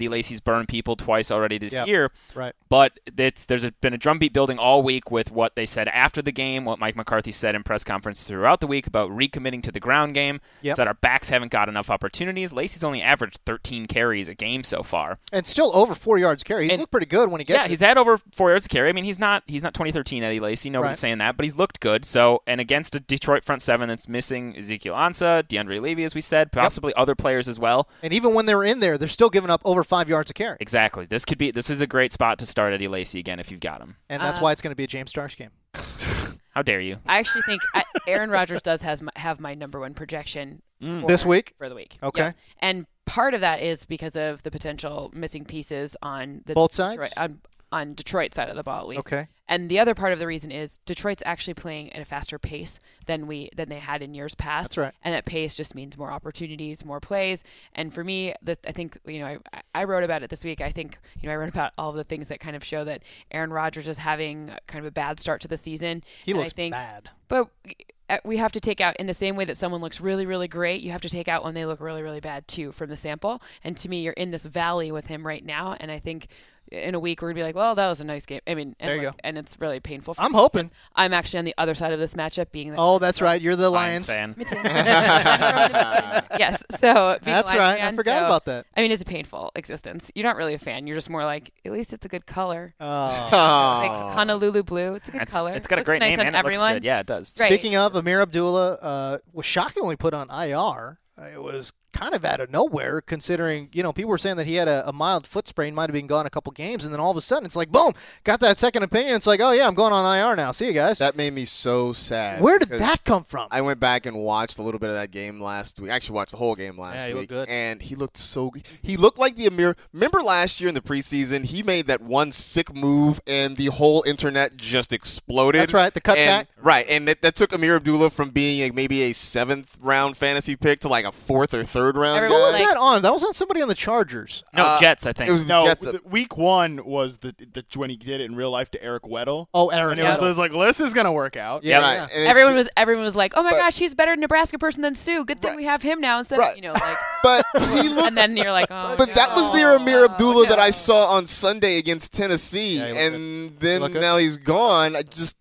burned people twice already this Yep. year. Right. But it's, there's a, been a drumbeat building all week with what they said after the game, what Mike McCarthy said in press conference throughout the week about recommitting to the ground game. Yep. Said our backs haven't got enough opportunities. Lacey's only averaged thirteen carries a game so far. And still over four yards carry. He's And- looked pretty good when he gets Yeah, it. he's had over four yards a carry. I mean, he's not he's not twenty thirteen Eddie Lacy. Nobody's Right. saying that, but he's looked good. So, and against a Detroit front seven that's missing Ezekiel Ansah, DeAndre Levy, as we said, possibly other players as well. And even when they're in there, they're still giving up over five yards a carry. Exactly. This could be this is a great spot to start Eddie Lacy again if you've got him. And that's Uh, why it's going to be a James Starks game. How dare you? I actually think I, Aaron Rodgers does has my, have my number one projection for, This week? for the week. Okay. Yeah. And part of that is because of the potential missing pieces on the Both sides? Detroit, on on Detroit's side of the ball at least. Okay. And the other part of the reason is Detroit's actually playing at a faster pace than we than they had in years past. That's right. And that pace just means more opportunities, more plays. And for me, the, I think you know I, I wrote about it this week. I think you know I wrote about all of the things that kind of show that Aaron Rodgers is having kind of a bad start to the season. He And looks I think, bad. But we have to take out, in the same way that someone looks really, really great, you have to take out when they look really, really bad too from the sample. And to me, you're in this valley with him right now. And I think in a week we're gonna be like, well, that was a nice game. I mean, and, There you like, go. and it's really painful. For I'm me hoping. because I'm actually on the other side of this matchup, being the Oh, that's right. You're the Lions Lions. fan. Me too. Yes. So being a That's Lions right. I fan, forgot so- about that. I mean, it's a painful existence. You're not really a fan. You're just more like, at least it's a good color. Oh. Like Honolulu blue. It's a good It's, color. it's got a Looks great nice name on and it everyone. looks good. Yeah, it does. Right. Speaking of, Amir Abdullah uh, was shockingly put on I R. It was kind of out of nowhere, considering, you know, people were saying that he had a, a mild foot sprain, might have been gone a couple games, and then all of a sudden it's like, boom, got that second opinion. It's like, oh, yeah, I'm going on I R now. See you guys. That made me so sad. Where did because that come from? I went back and watched a little bit of that game last week. I actually watched the whole game last Yeah, he week. looked good. And he looked so good. He looked like the Amir. Remember last year in the preseason, he made that one sick move and the whole internet just exploded. That's right, the cutback. And- Right, and that, that took Amir Abdullah from being a, maybe a seventh round fantasy pick to like a fourth or third round Everyone Who guy. was like- that on? That was on somebody on the Chargers. No, Uh, Jets, I think. It was the No, Jets. the- week one was the, the when he did it in real life to Eric Weddle. Oh, Aaron. And it was, Weddle. it was like, well, this is going to work out. Yeah, right. yeah. and it- Everyone was everyone was like, oh my But- gosh, he's a better Nebraska person than Sue. Good thing Right. we have him now instead Right. of you know like. But he looked. And then you're like, oh. But that was the Amir no, Abdullah that I no. saw on Sunday against Tennessee, Yeah, he looked and then looked good. now he's gone. I just,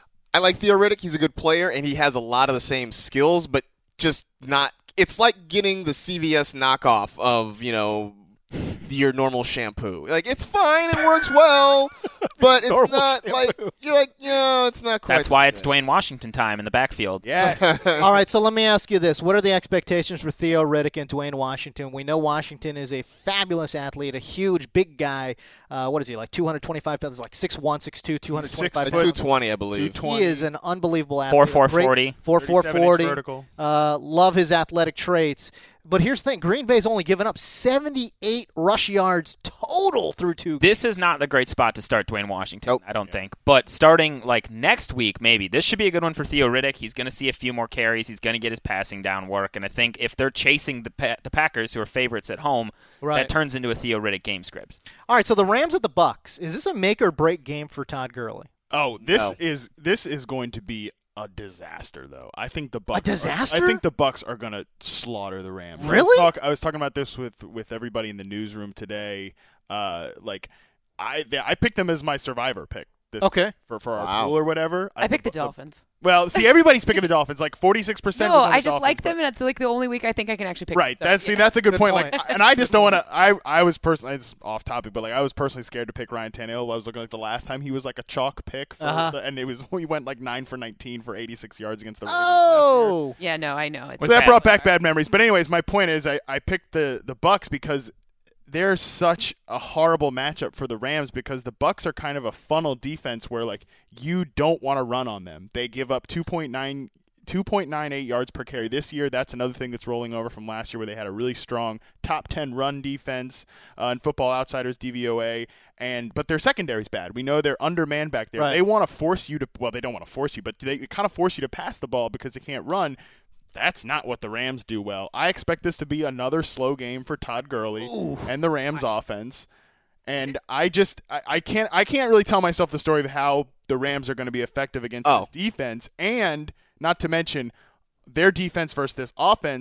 I like Theo Riddick. He's a good player, and he has a lot of the same skills, but just not. It's like getting the C V S knockoff of you know your normal shampoo. Like it's fine, it works well, but it's Normal not like you're like yeah, it's not quite. That's the why it's same. Dwayne Washington time in the backfield. Yes. All right, so let me ask you this. What are the expectations for Theo Riddick and Dwayne Washington? We know Washington is a fabulous athlete, a huge, big guy. Uh, what is he, like two hundred twenty-five pounds, like six one, six two, two hundred twenty-five Six Uh, pounds? two twenty, I believe. two He is an unbelievable athlete. Four four Great- forty. four four thirty-seven inch forty. vertical. Uh, love his athletic traits. But here's the thing. Green Bay's only given up seventy-eight rush yards total through two. This is not the great spot to start Dwayne Washington, Nope. I don't think. But starting like next week, maybe this should be a good one for Theo Riddick. He's going to see a few more carries. He's going to get his passing down work, and I think if they're chasing the pa- the Packers, who are favorites at home, Right. that turns into a Theo Riddick game script. All right, so the Rams at the Bucks. Is this a make or break game for Todd Gurley? Oh, this No. is this is going to be a disaster, though. I think the Bucks. disaster? Are, I think the Bucks are going to slaughter the Rams. I was, Really? talk, I was talking about this with, with everybody in the newsroom today. Uh, like, I they, I picked them as my survivor pick. This Okay. For for our Wow. pool or whatever. I picked the uh, Dolphins. Well, see, everybody's picking the Dolphins. Like forty-six percent. No, was on the I just Dolphins, like but- them, and it's like the only week I think I can actually pick. Right. them, so, That's see, yeah. that's a good, Good point. point. Like, and I just don't want to. I I was personally. It's off topic, but like I was personally scared to pick Ryan Tannehill. I was looking like the last time he was like a chalk pick, for Uh-huh. the, and it was he went like nine for nineteen for eighty-six yards against the Ravens last year. Oh. Yeah, no, I know. It's So that bad. brought back bad memories. But anyways, my point is, I, I picked the the Bucks because they're such a horrible matchup for the Rams because the Bucks are kind of a funnel defense where like you don't want to run on them. They give up two point nine two point nine eight yards per carry this year. That's another thing that's rolling over from last year where they had a really strong top ten run defense uh, in Football Outsiders D V O A. And but their secondary's bad. We know they're undermanned back there. Right. They want to force you to well, they don't want to force you, but they kind of force you to pass the ball because they can't run. That's not what the Rams do well. I expect this to be another slow game for Todd Gurley and the Rams offense. And I just I, I can't I can't really tell myself the story of how the Rams are going to be effective against Oh. this defense, and not to mention their defense versus this offense.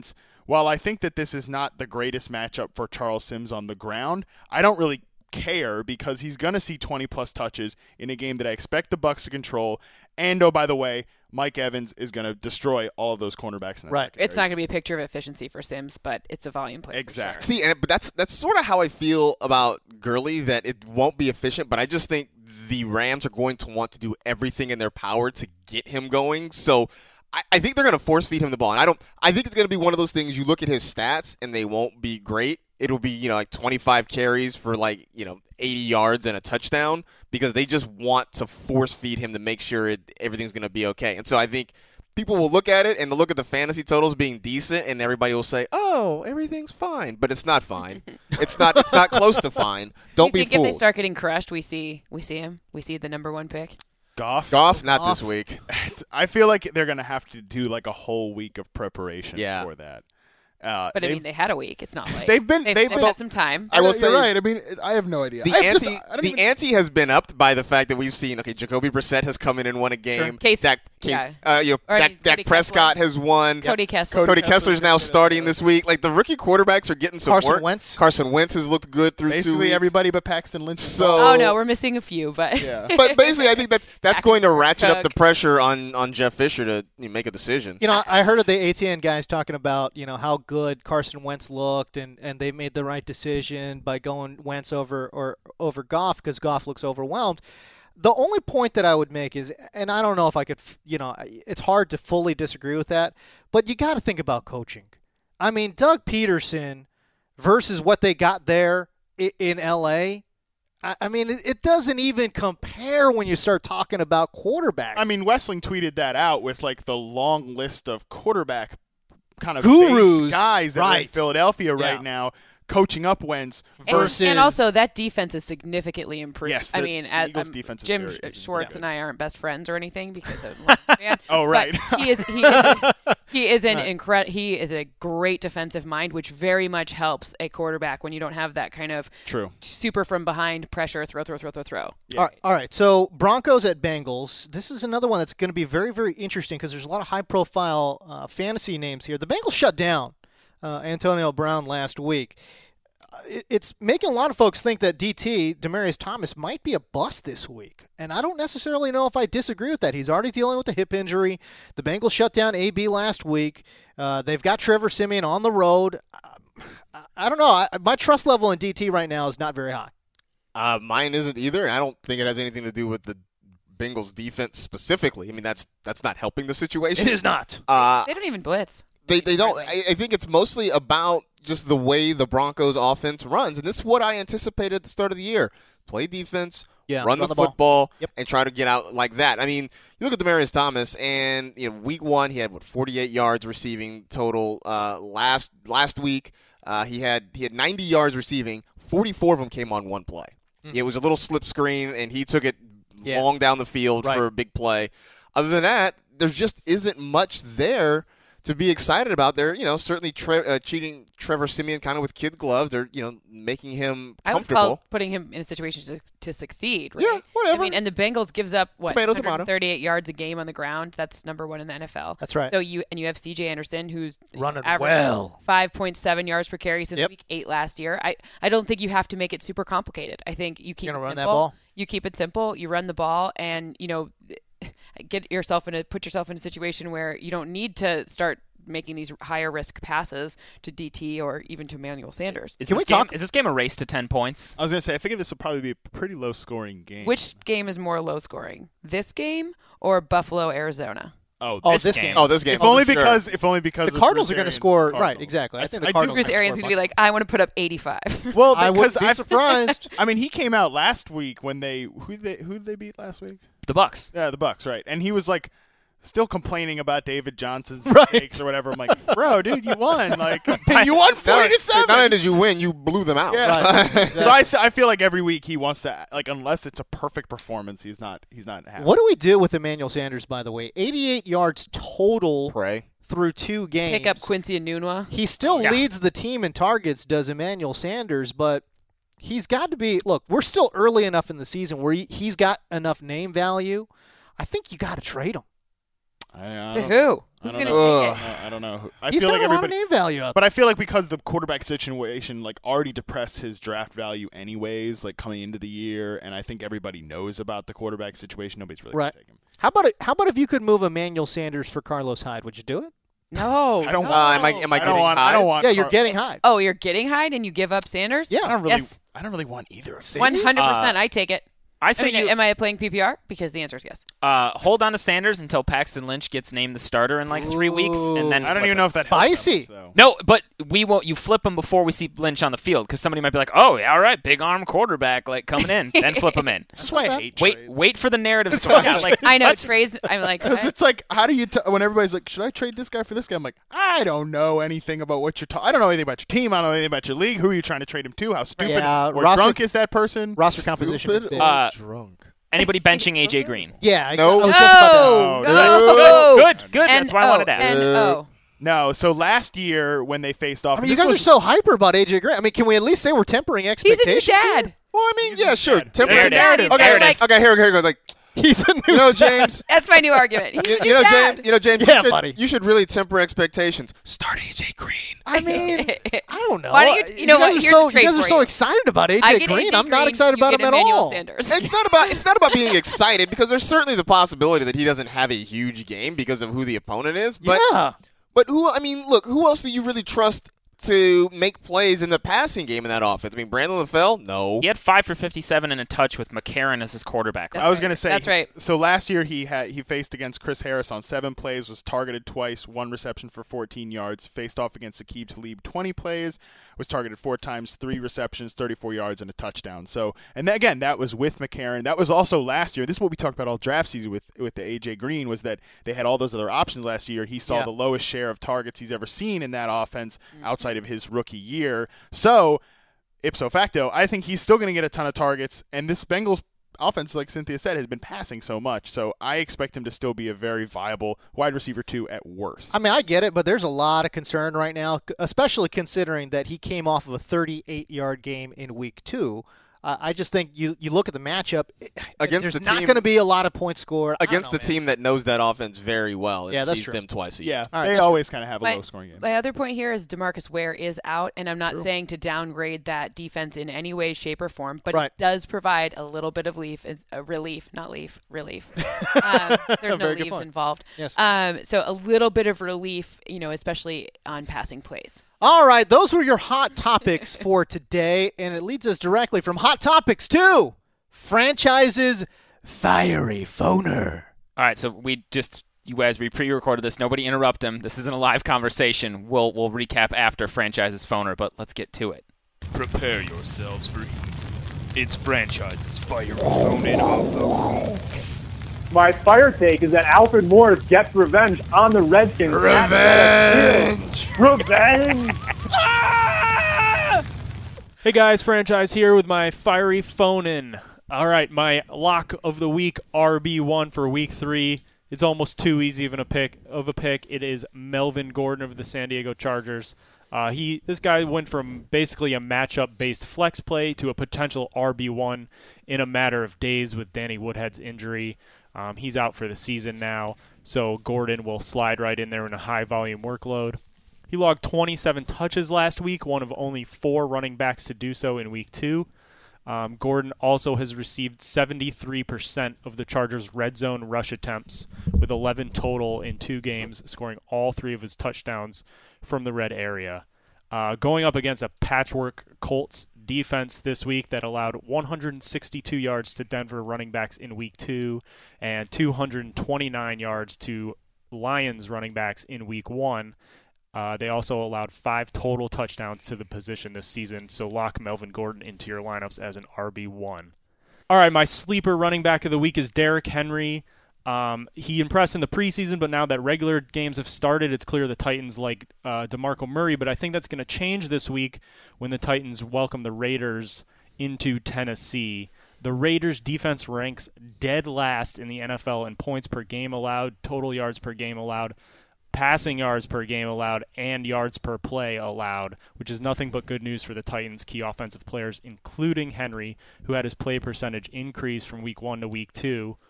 while I think that this is not the greatest matchup for Charles Sims on the ground, I don't really care because he's going to see twenty-plus touches in a game that I expect the Bucs to control. And, oh, by the way, Mike Evans is going to destroy all of those cornerbacks in the Right. It's not going to be a picture of efficiency for Sims, but it's a volume play. Exactly. For sure. See, and but that's that's sort of how I feel about Gurley, that it won't be efficient, but I just think the Rams are going to want to do everything in their power to get him going. So I, I think they're going to force feed him the ball. And I don't. I think it's going to be one of those things. You look at his stats, and they won't be great. It'll be, you know, like twenty-five carries for like, you know, eighty yards and a touchdown because they just want to force feed him to make sure it, everything's going to be okay. And so I think people will look at it and they'll look at the fantasy totals being decent, and everybody will say, "Oh, everything's fine," but it's not fine. it's not. It's not close to fine. Don't you be think fooled. if they start getting crushed, we see we see him. We see the number one pick. Goff? Goff, not Goff. this week. I feel like they're going to have to do like a whole week of preparation Yeah. for that. Uh, But I they've- mean, they had a week. It's not like They've been- they've, they've they've been- had some time. I will You're say right. I mean, I have no idea. The I have ante, just- I don't the even- ante has been upped by the fact that we've seen. Okay, Jacoby Brissett has come in and won a game. Case- Dak, Case, yeah. uh, you know, Or Dak, Cody Dak Prescott Kessler. has won. Cody Kessler. Cody Kessler's Kessler's now gonna- starting this week. Like the rookie quarterbacks are getting some Carson work. Wentz. Carson Wentz has looked good through two basically weeks. everybody but Paxton Lynch. So- Oh no, we're missing a few, but Yeah. But basically, I think that's that's Dak going to ratchet up Cook. the pressure on, on Jeff Fisher to you know, make a decision. You know, I heard of the A T N guys talking about, you know, how good Carson Wentz looked, and, and they made the right decision by going Wentz over or over Goff because Goff looks overwhelmed. The only point that I would make is, and I don't know if I could, you know, it's hard to fully disagree with that, but you got to think about coaching. I mean, Doug Peterson versus what they got there i- in L A, I I mean, it it doesn't even compare when you start talking about quarterbacks. I mean, Wessling tweeted that out with like the long list of quarterback kind of Gurus. based guys that are in Right. Philadelphia Yeah. right now, coaching up Wentz And- versus. and, also that defense is significally improved. Yes, I the mean, as, Eagles' um, defense is Jim very- Sh- is Schwartz very and I aren't best friends or anything because of Lions fan. Oh, right. But he is he is, he is an incre- he is a great defensive mind, which very much helps a quarterback when you don't have that kind of True. super from behind pressure, throw, throw, throw, throw, throw. Yeah. All right, all right, so Broncos at Bengals. This is another one that's going to be very, very interesting because there's a lot of high-profile uh, fantasy names here. The Bengals shut down uh, Antonio Brown last week. Uh, it, it's making a lot of folks think that D T, Demaryius Thomas, might be a bust this week. And I don't necessarily know if I disagree with that. He's already dealing with a hip injury. The Bengals shut down A B last week. Uh, they've got Trevor Siemian on the road. Uh, I, I don't know. I, my trust level in D T right now is not very high. Uh, mine isn't either, and I don't think it has anything to do with the Bengals defense specifically. I mean, that's that's not helping the situation. It is not. Uh, They don't even blitz. They they don't. I, I think it's mostly about just the way the Broncos offense runs, and this is what I anticipated at the start of the year: play defense, Yeah, run, run the, the ball. football, Yep. and try to get out like that. I mean, you look at Demaryius Thomas, and you know, week one he had what forty-eight yards receiving total. Uh, last last week uh, he had he had ninety yards receiving. forty-four of them came on one play. Mm. It was a little slip screen, and he took it Yeah. long down the field Right. for a big play. Other than that, there just isn't much there to be excited about. They're, you know, certainly tre- uh, cheating Trevor Siemian kind of with kid gloves. They're, you know, making him I would comfortable. call putting him in a situation to, to succeed, right? Yeah, whatever. I mean, and the Bengals gives up what Tomato, tomato. one hundred thirty-eight yards a game on the ground. That's number one in the N F L. That's right. So you and you have C J Anderson, who's Running averaging well. five point seven yards per carry since Yep. week eight last year. I, I don't think you have to make it super complicated. I think you keep You're it gonna run that simple. ball? You keep it simple. You run the ball, and you know, get yourself in a put yourself in a situation where you don't need to start making these higher risk passes to D T or even to Emmanuel Sanders. Is Can this we game, talk- Is this game a race to ten points? I was gonna say I figure this will probably be a pretty low scoring game. Which game is more low scoring? This game or Buffalo, Arizona? oh Oh, this, this game. game. oh, this game. if only for sure. because if only because The of Cardinals Bruce are going to Arians score. and the Right, Cardinals. exactly. I think the I do- Cardinals. Bruce are gonna Arians score going to a be like, I want to put up eighty-five. Well, I because wouldn't be I surprised. I mean, he came out last week when they who they who did they beat last week? The Bucks. Yeah, the Bucks, right? And he was like still complaining about David Johnson's Right. mistakes or whatever. I'm like, bro, dude, you won. Like, you won Not, forty to not seven. only did you win, you blew them out. Yeah. Right. So I, s- I feel like every week he wants to like unless it's a perfect performance, he's not he's not happy. What do we do with Emmanuel Sanders, by the way? eighty-eight yards total Pray. through two games. Pick up Quincy Enunwa. He still Yeah. leads the team in targets, does Emmanuel Sanders, but he's got to be – look, we're still early enough in the season where he, he's got enough name value. I think you got to trade him. I, I To don't- who? I Who's don't going to know. take it? I don't know. I He's feel got like a lot of everybody, name value out but I feel like because the quarterback situation like already depressed his draft value anyways, like coming into the year, and I think everybody knows about the quarterback situation. Nobody's really Right. gonna take him. How about it, how about if you could move Emmanuel Sanders for Carlos Hyde? Would you do it? No. I don't no. want. Uh, am I- am I I don't getting want. I Hyde? don't want. Yeah, you're Car- getting Hyde. Oh, you're getting Hyde and you give up Sanders? Yeah. I don't really. Yes. I don't really want either of them. one hundred percent. Uh, I take it. I I say mean, you am I playing P P R? Because the answer is yes. uh, hold on to Sanders until Paxton Lynch gets named the starter in like three weeks, and then I don't flip even him. know if that helps Spicy. that much, though. No, but we won't. You flip him before we see Lynch on the field because somebody might be like, "Oh, yeah, all right, big arm quarterback, like coming in." Then flip him in. That's why I hate Wait, trades. wait for the narrative to work out. Like I know. let's- Trey's, I'm like, Because what? it's like, how do you t- when everybody's like, should I trade this guy for this guy? I'm like, I don't know anything about what you're talking. I don't know anything about your team. I don't know anything about your league. Who are you trying to trade him to? How stupid Yeah, or roster- drunk is that person? Roster composition is Stupid big. or Uh, drunk. Anybody benching A J Green? yeah, I, No. I was just about to ask. no, Oh, no. Good, good. That's why I wanted to ask. And oh. No. So last year when they faced off, I mean, you this guys are was- so hyper about A J Green. I mean, can we at least say we're tempering He's expectations? a new dad. here? Well, I mean, He's yeah, a sure. dad. Temper- There it is. Dad, he's Okay, got, like, okay, here, here goes. Like, He's a new you know, dad. James. That's my new argument. He's You, a you new know, dad. James. You know, James. Yeah, you should, buddy. You should really temper expectations. Start A J Green. I mean, I don't know. Why don't you- you know guys what? are Here's so, a trade you guys are for so you. excited about A J I get Green. A J I'm not Green, excited you about get him at Emmanuel all. Sanders. It's not about it's not about being excited because there's certainly the possibility that he doesn't have a huge game because of who the opponent is. But yeah. but who I mean, look, who else do you really trust to make plays in the passing game in that offense? I mean, Brandon LaFell? No. He had five for fifty-seven and a touch with McCarron as his quarterback. I was going to say That's right. So last year he had he faced against Chris Harris on seven plays, was targeted twice, one reception for fourteen yards. Faced off against Aqib Talib, twenty plays, was targeted four times, three receptions, thirty-four yards, and a touchdown. So, and then, again, that was with McCarron. That was also last year. This is what we talked about all draft season with with the A J Green was that they had all those other options last year. He saw Yeah. the lowest share of targets he's ever seen in that offense outside of his rookie year. So, ipso facto, I think he's still going to get a ton of targets. And this Bengals offense, like Cynthia said, has been passing so much. So I expect him to still be a very viable wide receiver two at worst. I mean, I get it, but there's a lot of concern right now, especially considering that he came off of a thirty-eight-yard game in week two. Uh, I just think you, you look at the matchup. Against there's the not team- going to be a lot of points scored. I don't Against know, the man. team that knows that offense very well. It Yeah, that's sees true. them twice a year. yeah, All right, they that's always kind of have a My- low-scoring game. My other point here is DeMarcus Ware is out, and I'm not saying to downgrade that defense in any way, shape, or form, but Right. it does provide a little bit of leaf, is a relief, not leaf, relief. Um, there's no Very good leaves point. involved. Yes. Um, so a little bit of relief, you know, especially on passing plays. All right, those were your hot topics for today, and it leads us directly from hot topics to franchise's fiery phoner. All right, so we just you guys we pre-recorded this. Nobody interrupt him. This isn't a live conversation. We'll we'll recap after franchise's phoner, but let's get to it. Prepare yourselves for heat. It's franchise's fire phone-in of the week. My fire take is that Alfred Morris gets revenge on the Redskins. Revenge! Revenge! Hey guys, Franchise here with my fiery phone-in. All right, my lock of the week, R B one for week three. It's almost too easy of a pick. Of a pick, it is Melvin Gordon of the San Diego Chargers. Uh, he, this guy went from basically a matchup-based flex play to a potential R B one in a matter of days with Danny Woodhead's injury. Um, he's out for the season now, so Gordon will slide right in there in a high-volume workload. He logged twenty-seven touches last week, one of only four running backs to do so in week two. Um, Gordon also has received seventy-three percent of the Chargers' red zone rush attempts, with eleven total in two games, scoring all three of his touchdowns from the red area. Uh, going up against a patchwork Colts defense this week that allowed one hundred sixty-two yards to Denver running backs in week two and two hundred twenty-nine yards to Lions running backs in week one. Uh, they also allowed five total touchdowns to the position this season, so lock Melvin Gordon into your lineups as an R B one. All right, my sleeper running back of the week is Derrick Henry. Um, he impressed in the preseason, but now that regular games have started, it's clear the Titans like uh, DeMarco Murray, but I think that's going to change this week when the Titans welcome the Raiders into Tennessee. The Raiders' defense ranks dead last in the N F L in points per game allowed, total yards per game allowed, passing yards per game allowed, and yards per play allowed, which is nothing but good news for the Titans' key offensive players, including Henry, who had his play percentage increase from week one to week two.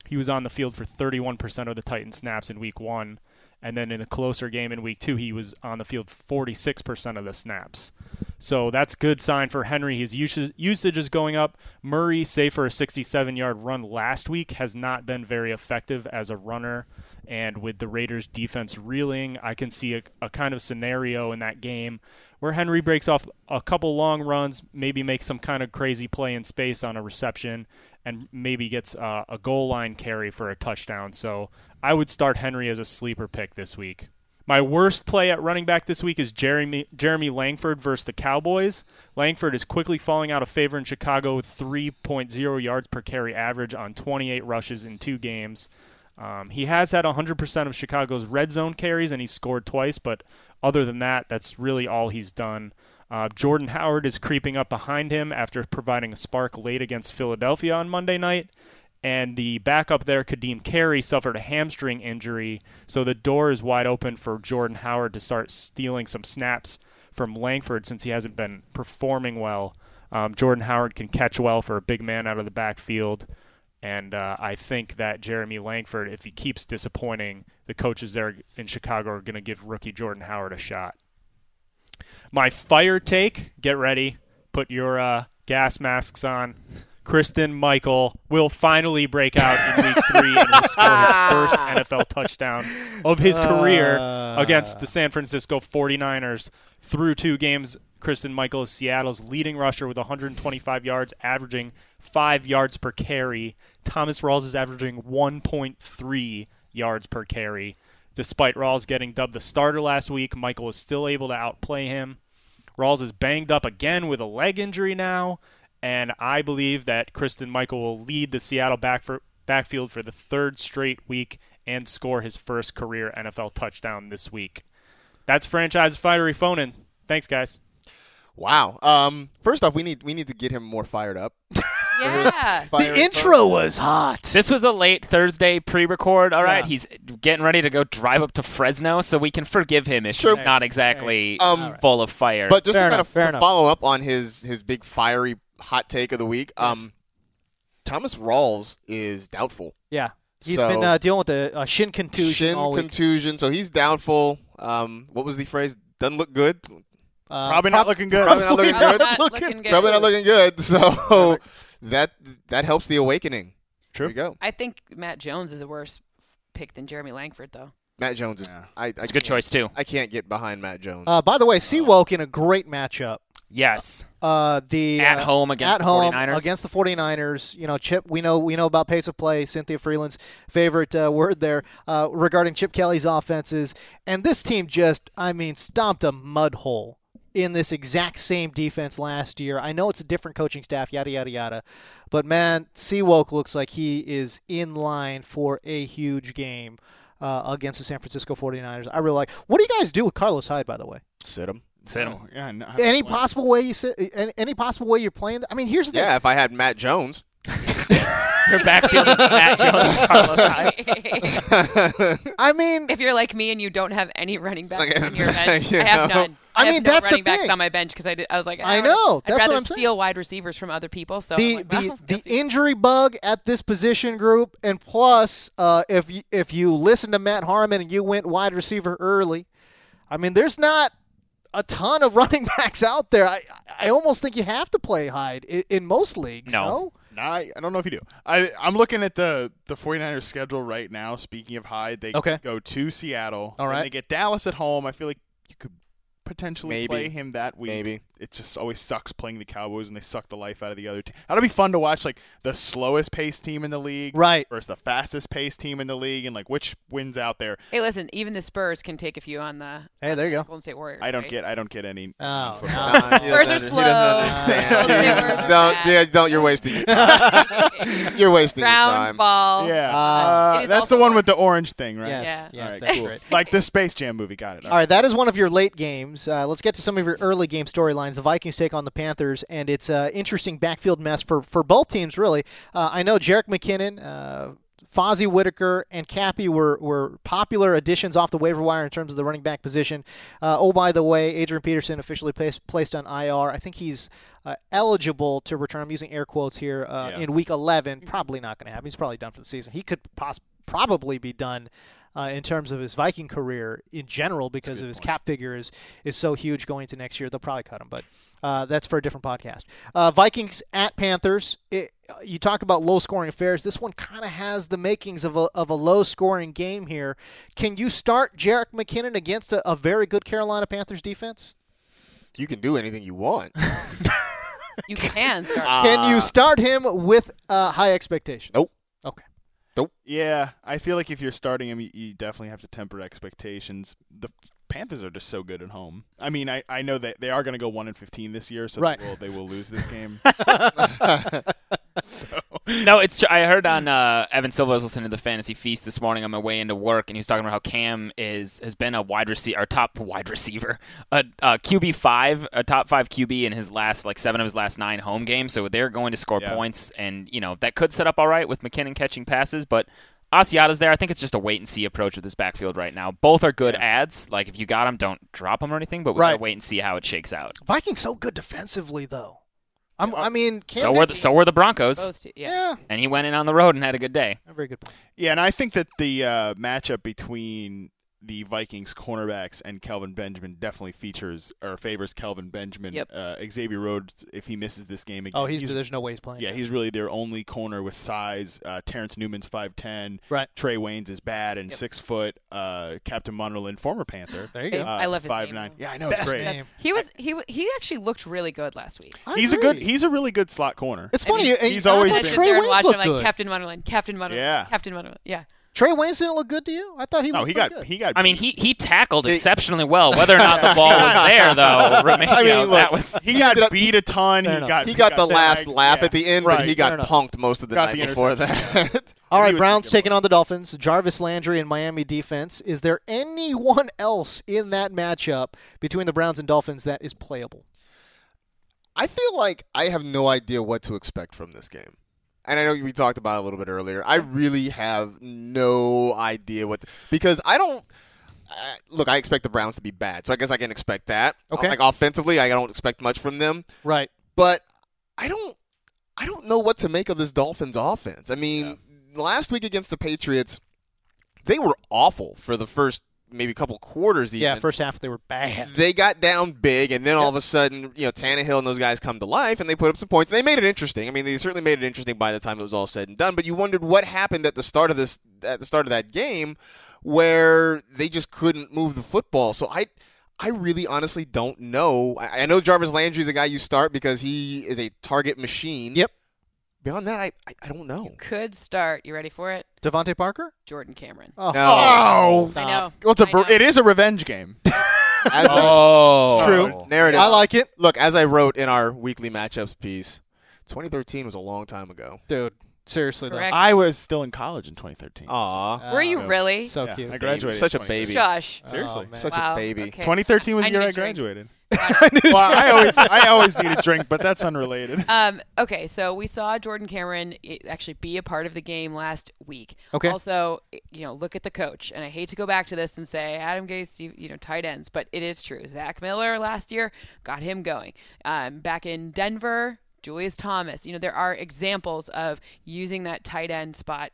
he was on the field for thirty-one percent of the Titans snaps in week one. And then in a closer game in week two, he was on the field forty-six percent of the snaps. So that's a good sign for Henry. His usage, usage is going up. Murray, save for a sixty-seven-yard run last week, has not been very effective as a runner. And with the Raiders' defense reeling, I can see a, a kind of scenario in that game where Henry breaks off a couple long runs, maybe makes some kind of crazy play in space on a reception, and maybe gets uh, a goal line carry for a touchdown. So I would start Henry as a sleeper pick this week. My worst play at running back this week is Jeremy Jeremy Langford versus the Cowboys. Langford is quickly falling out of favor in Chicago with three point oh yards per carry average on twenty-eight rushes in two games. Um, he has had one hundred percent of Chicago's red zone carries, and he's scored twice, but other than that, that's really all he's done. Uh, Jordan Howard is creeping up behind him after providing a spark late against Philadelphia on Monday night. And the backup there, Kadeem Carey, suffered a hamstring injury, so the door is wide open for Jordan Howard to start stealing some snaps from Langford since he hasn't been performing well. Um, Jordan Howard can catch well for a big man out of the backfield, and uh, I think that Jeremy Langford, if he keeps disappointing, the coaches there in Chicago are going to give rookie Jordan Howard a shot. My fire take, get ready, put your uh, gas masks on. Christine Michael will finally break out in week three and will score his first N F L touchdown of his career Uh. against the San Francisco forty-niners. Through two games, Christine Michael is Seattle's leading rusher with one hundred twenty-five yards, averaging five yards per carry. Thomas Rawls is averaging one point three yards per carry. Despite Rawls getting dubbed the starter last week, Michael is still able to outplay him. Rawls is banged up again with a leg injury now, and I believe that Christine Michael will lead the Seattle back for, backfield for the third straight week and score his first career N F L touchdown this week. That's Franchise Fiery Phone-In. Thanks, guys. Wow. Um, first off, we need we need to get him more fired up. Yeah. The intro was hot. This was a late Thursday pre-record, all right? Yeah. He's getting ready to go drive up to Fresno, so we can forgive him if Sure. he's not exactly Um, full of fire. But just Fair to kind enough, of fair to enough. follow up on his his big fiery hot take of the week, um, Thomas Rawls is doubtful. Yeah. He's So- been uh, dealing with a, a shin contusion Shin all week. contusion, so he's doubtful. Um, what was the phrase? Doesn't look good. Uh, Probably not looking good. Probably not looking Probably good. not looking good. Probably not looking good. So that that helps the awakening. True. There you go. I think Matt Jones is a worse pick than Jeremy Langford, though. Matt Jones is. Yeah. I, I It's a good can't- choice, too. I can't get behind Matt Jones. Uh, by the way, Seawoke in a great matchup. Yes. Uh, the At uh, home against at the home 49ers. against the forty-niners. You know, Chip. We know we know about pace of play. Cynthia Freeland's favorite uh, word there uh, regarding Chip Kelly's offenses. And this team just, I mean, stomped a mud hole in this exact same defense last year. I know it's a different coaching staff, yada yada yada, but man, Seawoke looks like he is in line for a huge game uh, against the San Francisco forty-niners. I really like. What do you guys do with Carlos Hyde, by the way? Sit him. Sit him. Oh, yeah, no, Any well, possible way you sit? Any, any possible way you're playing? th- I mean, here's the Yeah, if I had Matt Jones. Your backfield is Matt Jones and Carlos Hyde. thing. I mean, If you're like me and you don't have any running backs Like, on your bench, you I have know. none. I I, mean, have no that's the running backs thing. on my bench because I, did, I was like, I don't- know. I'd That's what rather I'm saying. steal wide receivers from other people. So the I'm like, the, well, the guess you- injury bug at this position group, and plus, uh, if you, if you listen to Matt Harmon and you went wide receiver early, I mean, there's not a ton of running backs out there. I I almost think you have to play Hyde in, in most leagues. No. No. No, I, I don't know if you do. I, I'm looking at the, the forty-niners schedule right now. Speaking of Hyde, they Okay. go to Seattle. All and right. They get Dallas at home. I feel like you could potentially Maybe. play him that week. Maybe. It just always sucks playing the Cowboys, and they suck the life out of the other team. That'll be fun to watch, like the slowest paced team in the league Right. versus the fastest paced team in the league, and like which wins out there. Hey, listen, even the Spurs can take a few on the Hey, there you go. Golden State Warriors. I don't right? get I don't get any. Oh, football. no. Nah, he Spurs doesn't are under- He doesn't slow. understand. Golden State Warriors are don't, bad. yeah, don't. You're wasting your time. You're wasting your Ground time. ball. Yeah, Uh, uh, It is that's also the one more- with the orange thing, right? Yes. Yeah. Yes. All right, That's cool. great. Like the Space Jam movie. Got it. All right, that is one of your late games. Uh, let's get to some of your early game storylines. The Vikings take on the Panthers, and it's an interesting backfield mess for, for both teams, really. Uh, I know Jerick McKinnon, uh, Fozzie Whitaker and Cappy were, were popular additions off the waiver wire in terms of the running back position. Uh, oh, by the way, Adrian Peterson officially placed, placed on I R. I think he's uh, eligible to return. I'm using air quotes here uh, Yeah. in week eleven. Probably not going to happen. He's probably done for the season. He could pos- probably be done uh, in terms of his Viking career in general because of his point. cap figure is, is so huge going into next year. They'll probably cut him, but uh, that's for a different podcast. Uh, Vikings at Panthers. It, you talk about low-scoring affairs. This one kind of has the makings of a, of a low-scoring game here. Can you start Jerick McKinnon against a, a very good Carolina Panthers defense? You can do anything you want. You can start. Uh, Can you start him with uh, high expectations? Nope. Okay. Yeah, I feel like if you're starting him, you, you definitely have to temper expectations. The Panthers are just so good at home. I mean, I, I know that they are going to go one and fifteen this year, so Right. they, will, they will lose this game. so No, it's. tr- I heard on uh, Evan Silva was listening to the Fantasy Feast this morning on my way into work, and he was talking about how Cam is has been a wide receiver, or top wide receiver, a, a Q B five, a top five Q B in his last like seven of his last nine home games. So they're going to score Yeah. points, and you know that could set up all right with McKinnon catching passes, but. Asiata's there. I think it's just a wait-and-see approach with this backfield right now. Both are good ads. Like, if you got them, don't drop them or anything, but we got Right. to wait and see how it shakes out. Vikings so good defensively, though. I'm, I mean, Cam So were, Newton- the, so were the Broncos, Both, two, yeah. yeah, and he went in on the road and had a good day. a very good point. yeah, and I think that the uh, matchup between the Vikings cornerbacks and Kelvin Benjamin definitely features or favors Kelvin Benjamin. Yep. Uh, Xavier Rhodes, if he misses this game again, Oh, he's, there's no way he's playing. yeah, he's really their only corner with size. Uh, Terrence Newman's five ten. Right. Trey Waynes is bad and Yep. six foot. Uh, Captain Munderland, former Panther. There you Hey, go. Uh, I love his five name, nine. though. Yeah, I know Best it's great. name. He was he w- he actually looked really good last week. I He's a agree. good. He's a really good slot corner. It's I funny. mean, and- he's and I always thought I been- sit Trey there and Waynes watch him looked like good. Captain Munderland, Captain Munderland, Yeah. Captain Munderland. Yeah. Trey Waynes didn't look good to you? I thought he No, looked he pretty got good. he got. I mean, he, he tackled He- exceptionally well. Whether or not the ball was there, though, remain, I you mean, know, look, that was. he got ended up- beat a ton. He Fair enough. got He got the last bagged. laugh Yeah. at the end, right. but he got Fair enough. punked most of the Got night the before interception, that. All He right, was Browns thinking taking on the Dolphins. Jarvis Landry and Miami defense. Is there anyone else in that matchup between the Browns and Dolphins that is playable? I feel like I have no idea what to expect from this game. And I know we talked about it a little bit earlier. I really have no idea what to, because I don't uh, look, I expect the Browns to be bad. So I guess I can expect that. Okay. Like offensively, I don't expect much from them. Right. But I don't I don't know what to make of this Dolphins offense. I mean, last week against the Patriots, they were awful for the first maybe couple quarters even. Yeah, first half they were bad. They got down big, and then all of a sudden, you know, Tannehill and those guys come to life, and they put up some points. They made it interesting. I mean, they certainly made it interesting by the time it was all said and done. But you wondered what happened at the start of this, at the start of that game, where they just couldn't move the football. So I, I really honestly don't know. I, I know Jarvis Landry is a guy you start because he is a target machine. Yep. Beyond that, I, I, I don't know. Could start. You ready for it? Devontae Parker? Jordan Cameron. Oh, No. Oh, I know. well, it's a I ver- know. it is a revenge game. As a Oh, True. narrative. I like it. Look, as I wrote in our weekly matchups piece, twenty thirteen was a long time ago. Dude, seriously, though. Correct. I was still in college in twenty thirteen. Aw. Were you no. really? So Yeah, cute. I graduated. Such a in baby. Josh. Seriously. Oh, man. Such Wow. a baby. Okay. twenty thirteen was I the year need I a drink. graduated. Got it. well, I always I always need a drink, but that's unrelated. Um, okay, so we saw Jordan Cameron i- actually be a part of the game last week. Okay. Also, i- you know, look at the coach, and I hate to go back to this and say Adam Gase, you, you know, tight ends, but it is true. Zach Miller last year got him going. Um, back in Denver, Julius Thomas. You know, there are examples of using that tight end spot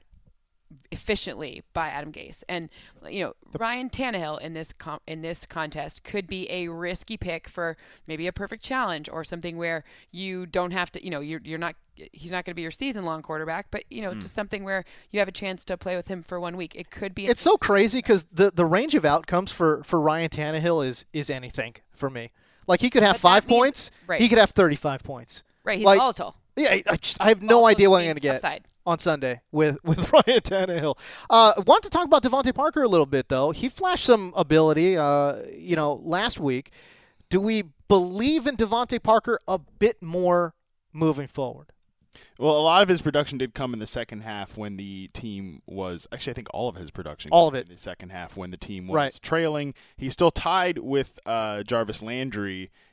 efficiently by Adam Gase, and you know Ryan Tannehill in this com- in this contest could be a risky pick for maybe a perfect challenge or something where you don't have to, you know, you're you're not he's not going to be your season long quarterback, but you know just something where you have a chance to play with him for one week. It could be. It's so crazy because the, the range of outcomes for, for Ryan Tannehill is is anything for me. Like, he could have But that five means- points. right. He could have thirty-five points. right. He's like- volatile. Yeah, I, I, just, I have no Volatile idea what I'm means going to get upside. on Sunday with, with Ryan Tannehill. Uh, want to talk about Devontae Parker a little bit, though. He flashed some ability, uh, you know, last week. Do we believe in Devontae Parker a bit more moving forward? Well, a lot of his production did come in the second half when the team was actually I think all of his production All came of it. in the second half when the team was Right. trailing. He's still tied with uh, Jarvis Landry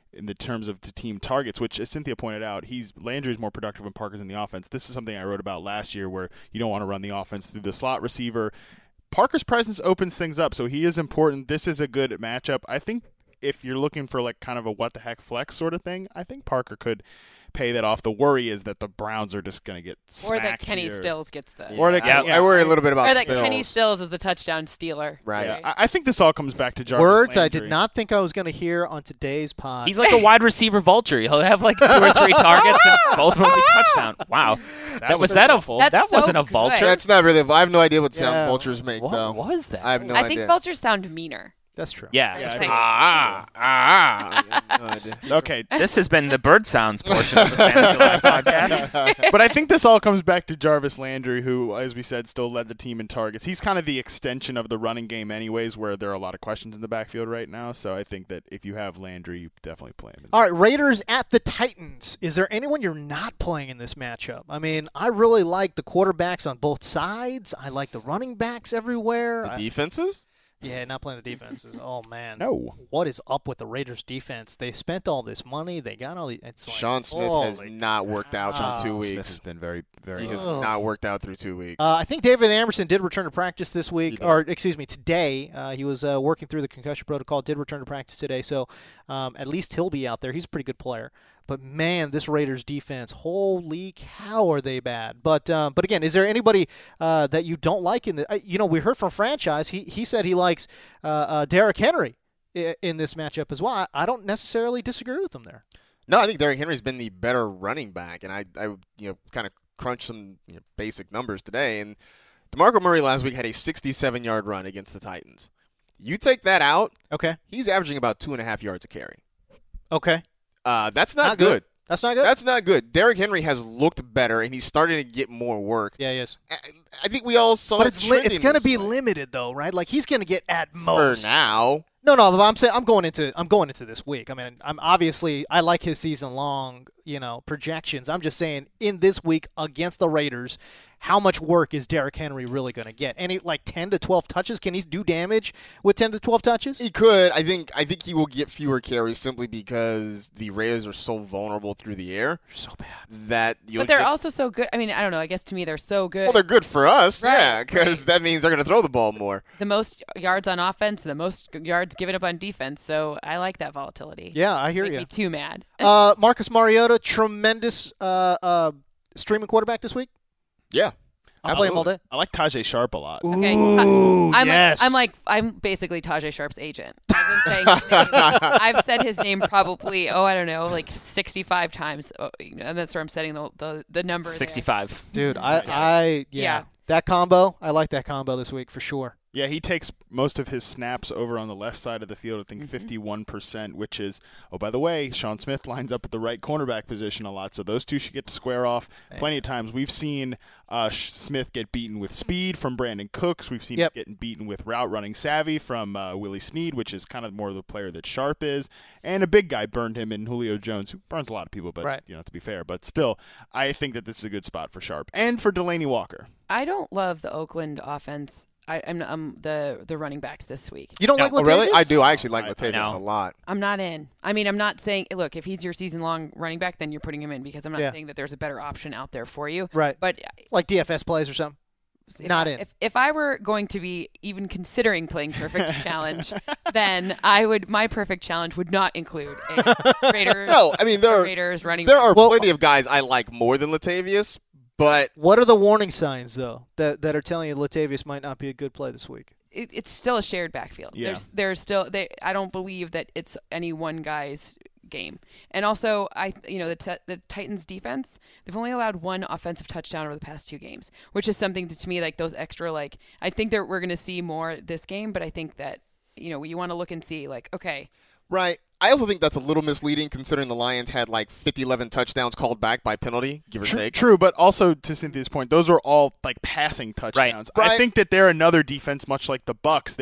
in the terms of the team targets, which, as Cynthia pointed out, he's Landry's more productive when Parker's in the offense. This is something I wrote about last year where you don't want to run the offense through the slot receiver. Parker's presence opens things up, so he is important. This is a good matchup. I think if you're looking for like kind of a what-the-heck flex sort of thing, I think Parker could pay that off. The worry is that the Browns are just going to get smacked. Or that Kenny here. Stills gets the. Or that, I, yeah. I worry a little bit about Or that Stills. Kenny Stills is the touchdown stealer. Right. Yeah, I, I think this all comes back to Jarvis Words Landry. I did not think I was going to hear on today's pod. He's like a wide receiver vulture. He'll have like two or three targets and both will be touchdown. Wow. That was that a That's that so wasn't a good. vulture. That's not really. I have no idea what sound Yeah. vultures make, What though. was that? I have no I idea. think vultures sound meaner. That's true. Yeah. Yeah, I think- Ah, ah. I have no idea. Okay, This has been the bird sounds portion of the Fantasy Live podcast. but I think this all comes back to Jarvis Landry, who, as we said, still led the team in targets. He's kind of the extension of the running game anyways, where there are a lot of questions in the backfield right now. So I think that if you have Landry, you definitely play him. All right, Raiders at the Titans. Is there anyone you're not playing in this matchup? I mean, I really like the quarterbacks on both sides. I like the running backs everywhere. The I- defenses? yeah, not playing the defenses. Oh, man. No. What is up with the Raiders defense? They spent all this money. They got all the. It's like, Sean Smith has holy not worked out cow. through two Smith weeks. has been very, very He has Ugh. not worked out through two weeks. Uh, I think David Amerson did return to practice this week, did. or excuse me, today. Uh, he was uh, working through the concussion protocol, did return to practice today, so um, at least he'll be out there. He's a pretty good player. But, man, this Raiders defense, holy cow, are they bad. But, um, but again, is there anybody uh, that you don't like in the uh, – you know, we heard from Franchise. He, he said he likes uh, uh, Derrick Henry in, in this matchup as well. I, I don't necessarily disagree with him there. No, I think Derrick Henry's been the better running back, and I, I you know, kind of crunched some you know, basic numbers today. And DeMarco Murray last week had a sixty-seven-yard run against the Titans. You take that out, Okay. he's averaging about two and a half yards a carry. Okay. Uh, that's not, Not good. good. That's not good? That's not good. Derrick Henry has looked better, and he's starting to get more work. yeah, he is. I, I think we all saw But it it's li- it's trending going to this be way. limited, though, right? Like, he's going to get at for most. now. No, no, but I'm saying I'm going into I'm going into this week. I mean, I'm obviously I like his season long, you know, projections. I'm just saying in this week against the Raiders, how much work is Derrick Henry really going to get? Any like ten to twelve touches? Can he do damage with ten to twelve touches? He could. I think. I think he will get fewer carries simply because the Raiders are so vulnerable through the air. So bad. That you'll But they're just, also so good. I mean, I don't know. I guess to me they're so good. well, they're good for us, Right, yeah, because that means they're going to throw the ball more. the most yards on offense, the most yards given up on defense. So I like that volatility. Yeah, I hear Make you. me too mad. Uh, Marcus Mariota, tremendous uh, uh, streaming quarterback this week. Yeah, I play him all day. I like Tajay Sharp a lot. Okay, Ooh, I'm yes. like, I'm like I'm basically Tajay Sharp's agent. I've been saying his name, I've said his name probably oh I don't know like sixty-five times, oh, you know, and that's where I'm setting the the, the number. there. sixty-five. Dude, I, I yeah. Yeah. That combo, I like that combo this week for sure. Yeah, he takes most of his snaps over on the left side of the field, I think Mm-hmm. fifty-one percent, which is, oh, by the way, Sean Smith lines up at the right cornerback position a lot, so those two should get to square off plenty of times. We've seen uh, Smith get beaten with speed from Brandon Cooks. We've seen Yep. him getting beaten with route running savvy from uh, Willie Snead, which is kind of more of the player that Sharp is. And a big guy burned him in Julio Jones, who burns a lot of people, but, Right. you know, to be fair. But still, I think that this is a good spot for Sharp and for Delaney Walker. I don't love the Oakland offense. I, I'm um, the the running backs this week. You don't No. like oh, really? Latavius? I do. I actually like I- I Latavius know. a lot. I'm not in. I mean, I'm not saying look if he's your season long running back, then you're putting him in because I'm not Yeah. saying that there's a better option out there for you. Right. But Like D F S plays or something. if Not I, in. If, if I were going to be even considering playing Perfect Challenge, then I would. My Perfect Challenge would not include a Raiders. No, I mean there a are Raiders running. there back. are Well- plenty of guys I like more than Latavius, but What are the warning signs though that that are telling you Latavius might not be a good play this week? It, it's still a shared backfield. Yeah. There's there's still. They, I don't believe that it's any one guy's game. And also, I you know the t- the Titans defense, they've only allowed one offensive touchdown over the past two games, which is something that, to me, like those extra like I think that we're going to see more this game, but I think that you know you want to look and see like okay. right. I also think that's a little misleading considering the Lions had like fifty eleven touchdowns called back by penalty, give or True, take. true, but also to Cynthia's point, those are all like passing touchdowns. Right. I think that they're another defense, much like the Bucks, that you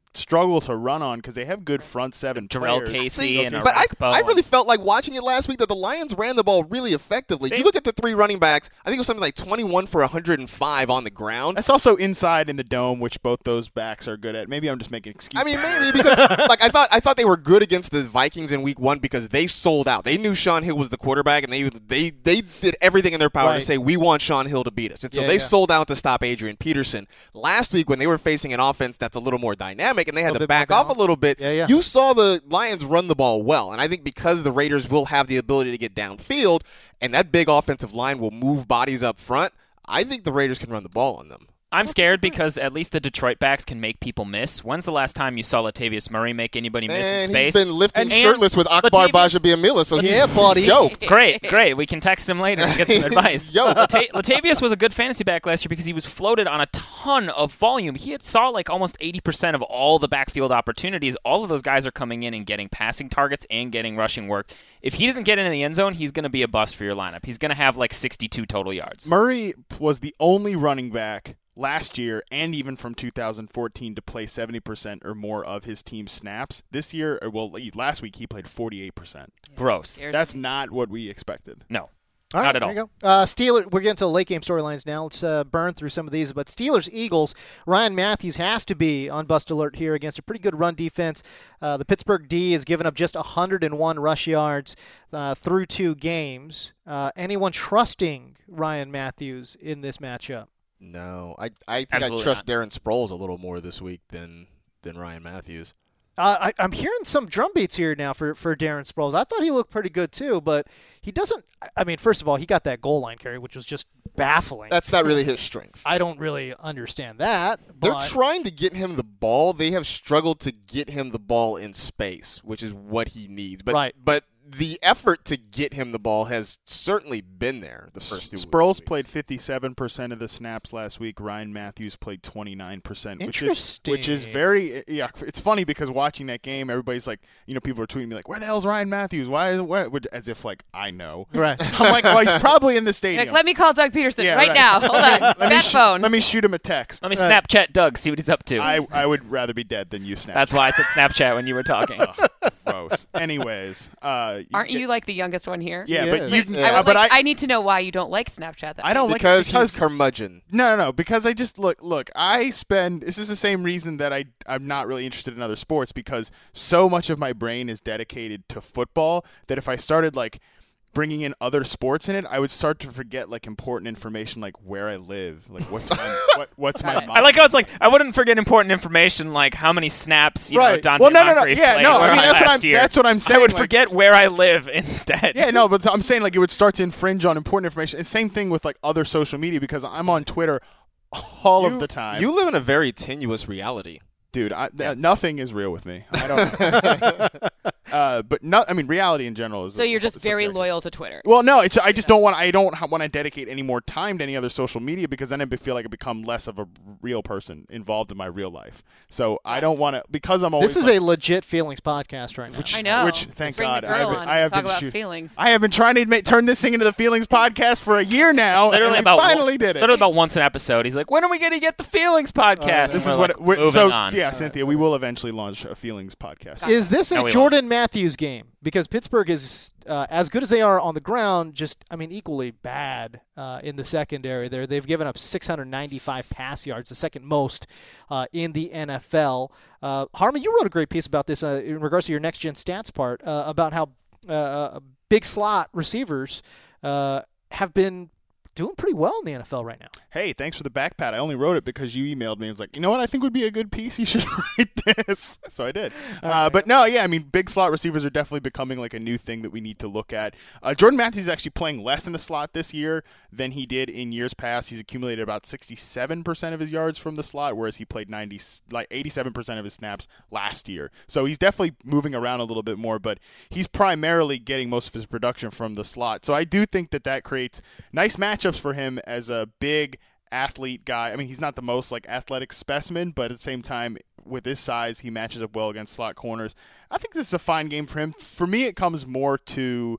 struggle to run on because they have good front seven Jarrell players. Casey and But I, Arakpo I really and- felt like watching it last week that the Lions ran the ball really effectively. They- You look at the three running backs, I think it was something like twenty-one for one hundred five on the ground. That's also inside in the dome, which both those backs are good at. Maybe I'm just making excuses. I mean, maybe because like I thought, I thought they were good against the Vikings in Week One because they sold out. They knew Sean Hill was the quarterback, and they they they did everything in their power Right. to say we want Sean Hill to beat us. And so Yeah, they yeah. sold out to stop Adrian Peterson. Last week, when they were facing an offense that's a little more dynamic, and they had A to bit back more off a balanced. little bit, Yeah, yeah. you saw the Lions run the ball well. And I think because the Raiders will have the ability to get downfield, and that big offensive line will move bodies up front, I think the Raiders can run the ball on them. I'm scared because at least the Detroit backs can make people miss. When's the last time you saw Latavius Murray make anybody miss in And space? he's been lifting And shirtless with Akbar Latavius- Bajabiamila, so Yeah, he's buddy. yoked. Great, great. We can text him later and get some advice. Yo. Lata- Latavius was a good fantasy back last year because he was floated on a ton of volume. He had saw like almost eighty percent of all the backfield opportunities. All of those guys are coming in and getting passing targets and getting rushing work. If he doesn't get into the end zone, he's going to be a bust for your lineup. He's going to have like sixty-two total yards. Murray was the only running back last year and even from two thousand fourteen to play seventy percent or more of his team's snaps. This year, or well, last week he played forty-eight percent. Gross. That's not what we expected. No. All right, Not at there all. you go. Uh, Steelers. We're getting to the late game storylines now. Let's uh, burn through some of these. But Steelers, Eagles. Ryan Matthews has to be on bust alert here against a pretty good run defense. Uh, the Pittsburgh D has given up just one hundred one rush yards uh, through two games. Uh, anyone trusting Ryan Matthews in this matchup? No, I I think Absolutely I trust not. Darren Sproles a little more this week than than Ryan Matthews. Uh, I, I'm hearing some drum beats here now for, for Darren Sproles. I thought he looked pretty good too, but he doesn't. I mean, first of all, he got that goal line carry, which was just baffling. That's not really his strength. I don't really understand that. They're But trying to get him the ball. They have struggled to get him the ball in space, which is what he needs. But Right. but the effort to get him the ball has certainly been there the first two Sproles weeks. played fifty-seven percent of the snaps last week. Ryan Matthews played twenty-nine percent, which is Interesting. which is very yeah. It's funny because watching that game, everybody's like, you know, people are tweeting me like, "Where the hell's Ryan Matthews? Why is what?" As if like I know. Right. I'm like, well, he's probably in the stadium. Like, let me call Doug Peterson Yeah, right, right. now. Hold on. let, me That sh- phone. let me shoot him a text. Let me Snapchat Doug, see what he's up to. I I would rather be dead than you snap. That's why I said Snapchat when you were talking. gross. Anyways, uh, Aren't you like the youngest one here? Yeah, He but is. you Wait, can. I, would but like, I, I need to know why you don't like Snapchat. That I don't like because, it because he's curmudgeon. No, no, no. Because I just look, look. I spend. This is the same reason that I I'm not really interested in other sports because so much of my brain is dedicated to football that if I started like bringing in other sports in it, I would start to forget like important information like where I live, like what's my what, what's my. I like how it's like I wouldn't forget important information like how many snaps you know Right. Dante Well, no, no, no. Moncrief Yeah, played no, I mean, last that's what I'm- year. that's what I'm saying, I would like- forget where I live instead. Yeah, no, but I'm saying like it would start to infringe on important information. And same thing with like other social media because I'm on Twitter all You- of the time. You live in a very tenuous reality. Dude, I, th- nothing is real with me. I don't. uh, but no, I mean, reality in general is. So you're just very subjective. loyal to Twitter. Well, no, it's I just don't want. I don't want to dedicate any more time to any other social media because then I feel like I become less of a real person involved in my real life. So I don't want to because I'm always. This is like, a legit feelings podcast right now. Which, I know. Which, thank Bring God, the girl I have, on I have and talk been about shoot- feelings. I have been trying to make, turn this thing into the feelings podcast for a year now. Literally and I about finally did it. Literally about once an episode. He's like, "When are we going to get the feelings podcast?" This And is we're what. like, it, we're, moving so on. yeah, Cynthia, we will eventually launch a feelings podcast. Is this No, a we Jordan Matthews game? Because Pittsburgh is uh, as good as they are on the ground, just I mean equally bad uh, in the secondary. There, they've given up six hundred ninety-five pass yards, the second most uh, in the N F L. Uh, Harmon, you wrote a great piece about this uh, in regards to your next gen stats part uh, about how uh, big slot receivers uh, have been doing pretty well in the N F L right now. Hey, thanks for the back pat. I only wrote it because you emailed me and was like, you know what, I think would be a good piece. You should write this. So I did. Uh, but no, yeah, I mean, big slot receivers are definitely becoming like a new thing that we need to look at. Uh, Jordan Matthews is actually playing less in the slot this year than he did in years past. He's accumulated about sixty-seven percent of his yards from the slot, whereas he played ninety, like eighty-seven percent of his snaps last year. So he's definitely moving around a little bit more, but he's primarily getting most of his production from the slot. So I do think that that creates nice matchups for him as a big athlete guy. I mean, he's not the most like athletic specimen, but at the same time, with his size, he matches up well against slot corners. I think this is a fine game for him. For me, it comes more to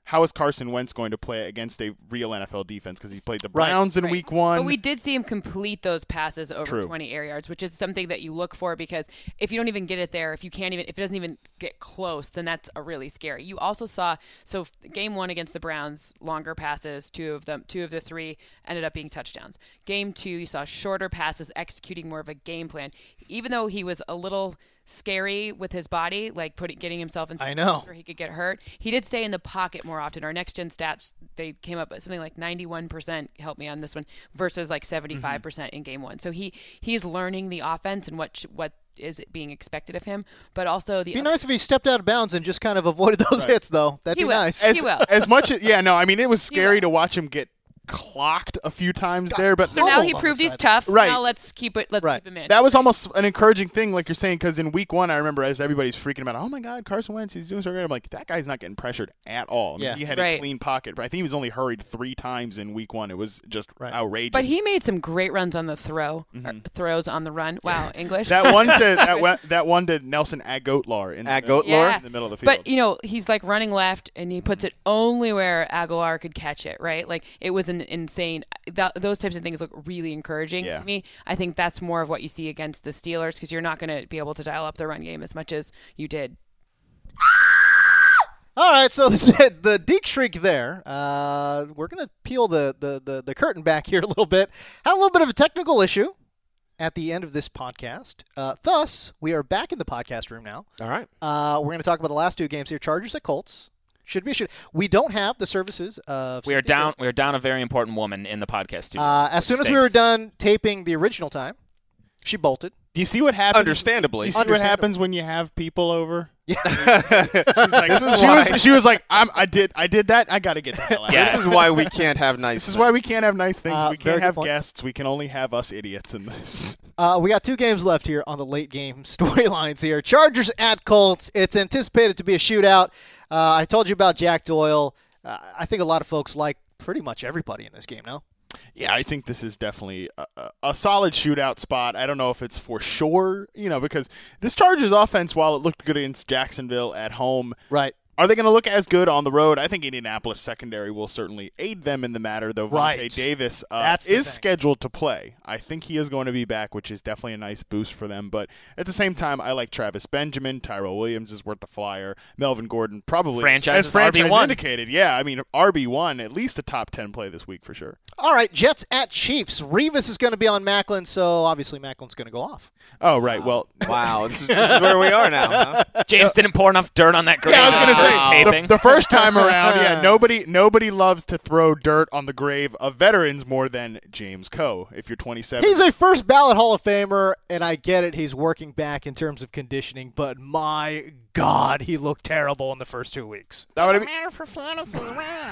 how is Carson Wentz going to play against a real N F L defense? Because he played the Right, Browns in right. week one. But we did see him complete those passes over True. twenty air yards, which is something that you look for because if you don't even get it there, if you can't even, if it doesn't even get close, then that's a really scary. You also saw, so game one against the Browns, longer passes, two of them, two of the three ended up being touchdowns. Game two, you saw shorter passes, executing more of a game plan. Even though he was a little scary with his body, like putting getting himself into I know. where he could get hurt. He did stay in the pocket more often. Our next gen stats, they came up at something like ninety-one percent, help me on this one, versus like seventy-five percent in game one. So he he's learning the offense and what sh- what is being expected of him, but also the Be nice if he stepped out of bounds and just kind of avoided those Right. hits, though. That'd He be will. nice. as, He will. as much as yeah, no, I mean it was He scary will. to watch him get clocked a few times there, but So now Hold he on a proved he's second. tough. Right. Now let's keep it. Let's Right. keep him in. that was almost an encouraging thing, like you're saying, because in week one, I remember as everybody's freaking about, oh my God, Carson Wentz, he's doing so great. I'm like, that guy's not getting pressured at all. I mean, Yeah. he had Right. a clean pocket, but I think he was only hurried three times in week one. It was just Right. outrageous. But he made some great runs on the throw, or Mhm. throws on the run. Wow, English. that one to that one, that one to Nelson Agholor in the, Agholor? Yeah. in the middle of the field. But, you know, he's like running left and he puts it only where Aguilar could catch it, right? Like it was an insane. That, those types of things look really encouraging Yeah. to me. I think that's more of what you see against the Steelers because you're not going to be able to dial up the run game as much as you did. All right, so the, the Deke shriek there. Uh, we're going to peel the, the, the, the curtain back here a little bit. Had a little bit of a technical issue at the end of this podcast. Uh, thus, we are back in the podcast room now. All right. Uh, we're going to talk about the last two games here. Chargers at Colts. Should be a shoot. We don't have the services of We are Cynthia down. We are down a very important woman in the podcast studio. Uh, as which soon as we were stinks. done taping the original time, she bolted. Do you see what happens? Understandably. You see what Understandable. happens when you have people over? She's Like, this is she why, was. She was like, I'm, I did. I did that. I got to get the hell out. Yeah. This is why we can't have nice. This is why we can't have nice things. Uh, we very can't good have point. guests. We can only have us idiots in this. Uh, we got two games left here on the late game storylines here. Chargers at Colts. It's anticipated to be a shootout. Uh, I told you about Jack Doyle. Uh, I think a lot of folks like pretty much everybody in this game now. Yeah, I think this is definitely a, a, a solid shootout spot. I don't know if it's for sure, you know, because this Chargers offense, while it looked good against Jacksonville at home, Right. are they going to look as good on the road? I think Indianapolis secondary will certainly aid them in the matter, though Vontae Right. Davis uh, That's the is thing. scheduled to play. I think he is going to be back, which is definitely a nice boost for them. But at the same time, I like Travis Benjamin. Tyrell Williams is worth the flyer. Melvin Gordon probably Franchise as is franchise R B one. indicated. Yeah, I mean R B one, at least a top ten play this week for sure. All right, Jets at Chiefs. Revis is going to be on Macklin, so obviously Macklin's going to go off. Oh, right. Well, Wow, this is, this is where we are now. Huh? James didn't pour enough dirt on that grave. yeah, I was in going to the say first the, taping. the first time around, yeah, nobody nobody loves to throw dirt on the grave of veterans more than James Coe. If you're twenty-seven, He's a first ballot Hall of Famer, and I get it. He's working back in terms of conditioning, but my God, he looked terrible in the first two weeks. that would have Matter for fantasy. Wow.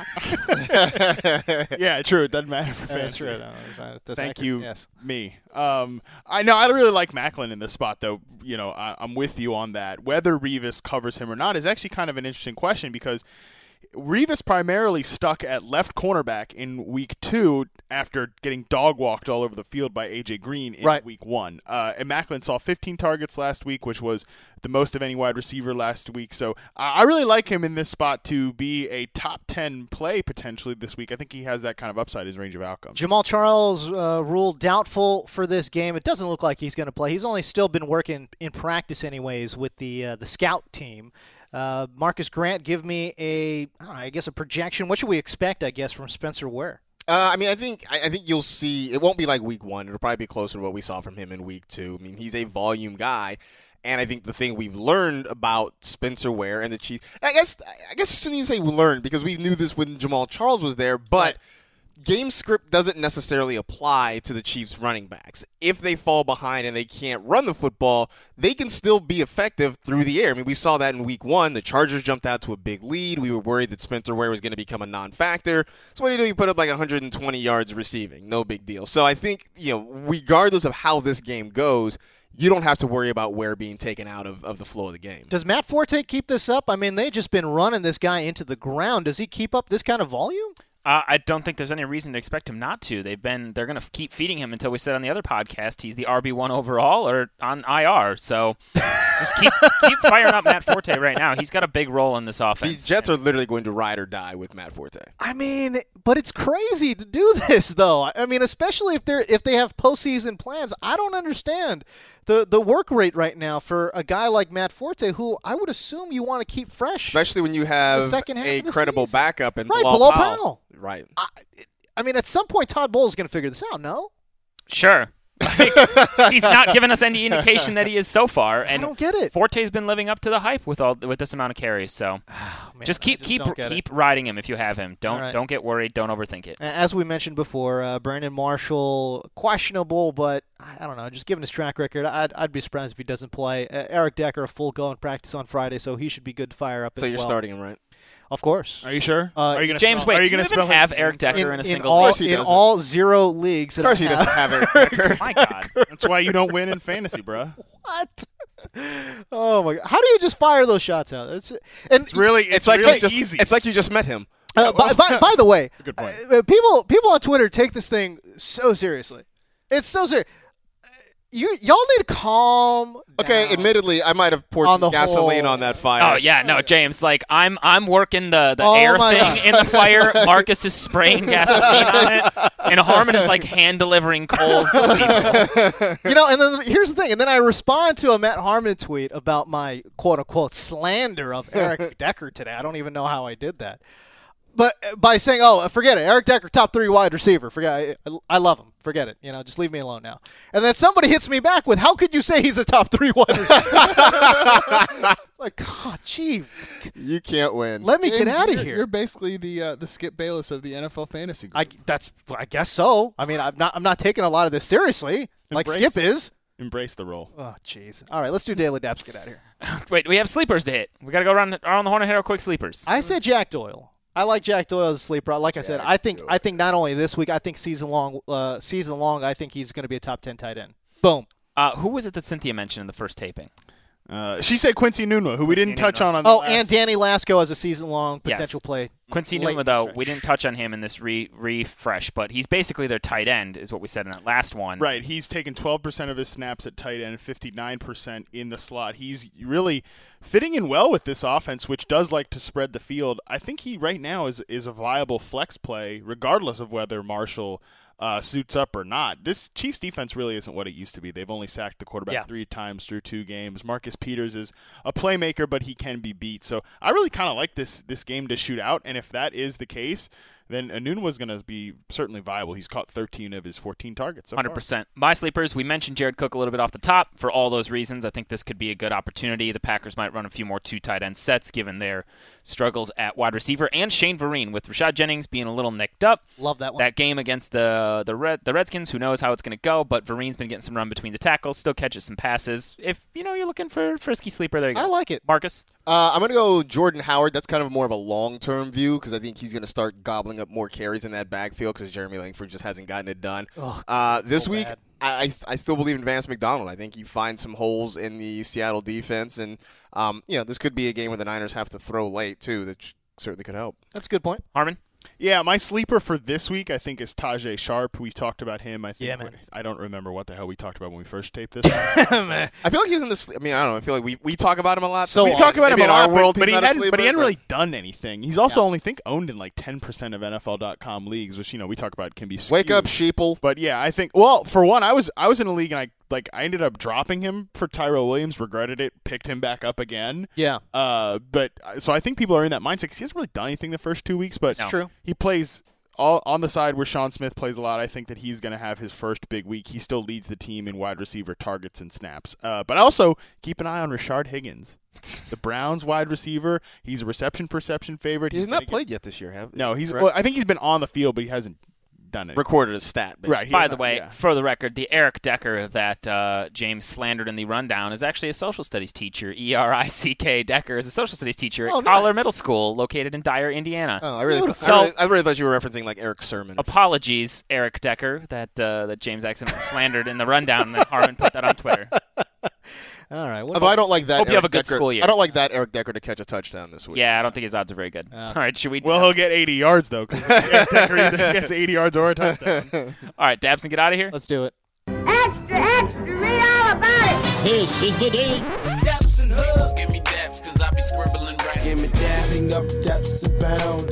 been, yeah, true. It doesn't matter for That's fantasy. true. No, that's not- that's Thank accurate. you, Yes. me. Um, I know I really like Macklin in this spot, though. You know, I, I'm with you on that. Whether Revis covers him or not is actually kind of an interesting question because Revis primarily stuck at left cornerback in week two after getting dog walked all over the field by A J Green in Right. week one. Uh, and Macklin saw fifteen targets last week, which was the most of any wide receiver last week. So uh, I really like him in this spot to be a top ten play potentially this week. I think he has that kind of upside, his range of outcomes. Jamal Charles uh, ruled doubtful for this game. It doesn't look like he's going to play. He's only still been working in practice anyways with the uh, the scout team. Uh, Marcus Grant, give me a, I don't know, I guess a projection. What should we expect, I guess, from Spencer Ware? Uh, I mean, I think I, I think you'll see. It won't be like week one. It'll probably be closer to what we saw from him in week two. I mean, he's a volume guy, and I think the thing we've learned about Spencer Ware and the Chiefs, I guess, I guess I shouldn't even say we learned because we knew this when Jamal Charles was there, but. Right. Game script doesn't necessarily apply to the Chiefs running backs. If they fall behind and they can't run the football, they can still be effective through the air. I mean, we saw that in week one. The Chargers jumped out to a big lead. We were worried that Spencer Ware was going to become a non-factor. So what do you do? You put up like one hundred twenty yards receiving. No big deal. So I think, you know, regardless of how this game goes, you don't have to worry about Ware being taken out of, of the flow of the game. Does Matt Forte keep this up? I mean, they've just been running this guy into the ground. Does he keep up this kind of volume? Uh, I don't think there's any reason to expect him not to. They've been they're going to keep feeding him until we said on the other podcast he's the R B one overall or on I R. So just keep keep firing up Matt Forte right now. He's got a big role in this offense. The Jets are literally going to ride or die with Matt Forte. I mean, but it's crazy to do this, though. I mean, especially if they're if they have postseason plans. I don't understand the the work rate right now for a guy like Matt Forte, who I would assume you want to keep fresh, especially when you have second half a of the credible season. backup in right, Bilal Bilal Powell. Powell. Right. I, I mean, at some point, Todd Bowles is going to figure this out. No, Sure. Like, he's not given us any indication that he is so far, and I don't get it. Forte's been living up to the hype with all with this amount of carries. So Oh, man, just keep I just keep don't get keep it. riding him if you have him. Don't All right. don't get worried. Don't overthink it. As we mentioned before, uh, Brandon Marshall, questionable, but I I don't know. Just given his track record, I'd, I'd be surprised if he doesn't play. Uh, Eric Decker, a full go in practice on Friday, so he should be good to fire up So as you're well. starting him, right? Of course. Are you sure? Uh, are you gonna James, spell, wait, are you do you gonna even spell have his Eric name? Decker in, in, a in single all, course he in doesn't. all zero leagues. Of course he doesn't have Eric Decker. My God. That's why you don't win in fantasy, bro. What? Oh my God! How do you just fire those shots out? It's and It's really it's, It's like really you just, easy. It's like you just met him. uh, by, by, by the way, a good point. uh, people people on Twitter take this thing so seriously. It's so serious. Uh, You y'all need to calm. Okay, down. admittedly, I might have poured On some the gasoline whole- on that fire. Oh yeah, no, James. Like I'm, I'm working the, the Oh, air my thing God. in the fire. Marcus is spraying gasoline on it, and Harmon is like hand delivering coals to people. You know, and then here's the thing, and then I respond to a Matt Harmon tweet about my quote unquote slander of Eric Decker today. I don't even know how I did that. But uh, by saying, "Oh, forget it, Eric Decker, top three wide receiver. Forget, I, I love him. Forget it. You know, just leave me alone now." And then somebody hits me back with, "How could you say he's a top three wide receiver?" It's like, God, gee, You can't win. let me get James, out of you're- here. You're basically the uh, the Skip Bayless of the N F L fantasy group. I that's I guess so. I mean, I'm not I'm not taking a lot of this seriously, like Embrace Skip is. Embrace the role. Oh, jeez. All right, let's do Daily Daps. Get out of here. Wait, we have sleepers to hit. We got to go around the, around the horn and hit our quick sleepers. I said Jack Doyle. I like Jack Doyle as a sleeper. Like I said, I think I think not only this week, I think season long, uh, season long, I think he's going to be a top ten tight end. Boom. Uh, who was it that Cynthia mentioned in the first taping? Uh, she said Quincy Nunwa, who we Quincy didn't touch Nunwa. on. on the Oh, last- and Danny Lasco as a season long potential Yes. play. Quincy late in Nunwa, the though, stretch. we didn't touch on him in this re- refresh, but he's basically their tight end, is what we said in that last one. Right, he's taken twelve percent of his snaps at tight end, fifty-nine percent in the slot. He's really fitting in well with this offense, which does like to spread the field. I think he right now is is a viable flex play, regardless of whether Marshall uh, suits up or not. This Chiefs defense really isn't what it used to be. They've only sacked the quarterback Yeah. three times through two games. Marcus Peters is a playmaker, but he can be beat. So I really kind of like this this game to shoot out, and if that is the case, then Anun was going to be certainly viable. He's caught thirteen of his fourteen targets so one hundred far. percent. My sleepers, we mentioned Jared Cook a little bit off the top. For all those reasons, I think this could be a good opportunity. The Packers might run a few more two tight end sets given their struggles at wide receiver. And Shane Vereen, with Rashad Jennings being a little nicked up. Love that one. That game against the the Red, the Redskins, who knows how it's going to go, but Vereen's been getting some run between the tackles, still catches some passes. If, you know, you're looking for a frisky sleeper, there you go. I like it. Marcus? Uh, I'm going to go Jordan Howard. That's kind of more of a long-term view because I think he's going to start gobbling up more carries in that backfield because Jeremy Langford just hasn't gotten it done. Ugh, uh, this so week, bad. I, I I still believe in Vance McDonald. I think he finds some holes in the Seattle defense, and um, you know this could be a game where the Niners have to throw late too. That sh- certainly could help. That's a good point. Harmon? Yeah, my sleeper for this week, I think, is Tajay Sharp. We talked about him. I think Yeah, man. I don't remember what the hell we talked about when we first taped this. Man. I feel like he's in the. I mean, I don't know. I feel like we, we talk about him a lot. So we we talk about him maybe a in lot, our world, but, but he's he not a hadn't, but he sleeper, hadn't really done anything. He's also only think owned in like ten percent of N F L dot com leagues, which you know we talk about can be skewed. Wake up, sheeple. But yeah, I think. Well, for one, I was I was in a league and I like I ended up dropping him for Tyrell Williams. Regretted it. Picked him back up again. Yeah. Uh, but so I think people are in that mindset because he hasn't really done anything the first two weeks. But It's true. he plays all on the side where Sean Smith plays a lot. I think that he's going to have his first big week. He still leads the team in wide receiver targets and snaps. Uh, but also keep an eye on Rashard Higgins, the Browns wide receiver. He's a reception perception favorite. He's, He's not gonna played yet this year, have? Get, no, he's. correct? Well, I think he's been on the field, but he hasn't done it. Recorded a stat. But Right. he By has the not- way, yeah. for the record, the Eric Decker that uh, James slandered in the rundown is actually a social studies teacher. E R I C K Decker is a social studies teacher Oh, at Collar nice. Middle School, located in Dyer, Indiana. Oh, I really, I, So- really, I really thought you were referencing like Eric Sermon. Apologies, Eric Decker, that uh, that James accidentally slandered in the rundown, and then Harmon put that on Twitter. All right. What Although about, I don't like that. Hope you Eric have a good Decker, school year. I don't like that Eric Decker to catch a touchdown this week. Yeah, I don't think his odds are very good. Uh, All right, should we? Well, he'll get eighty yards though, because Decker either gets eighty yards or a touchdown. All right, Dabs, and get out of here. let's do it. Extra, extra, read all about it. This is the Daily Daps and Hub. Give me daps, cause I be scribbling right. Give me dabbing up daps about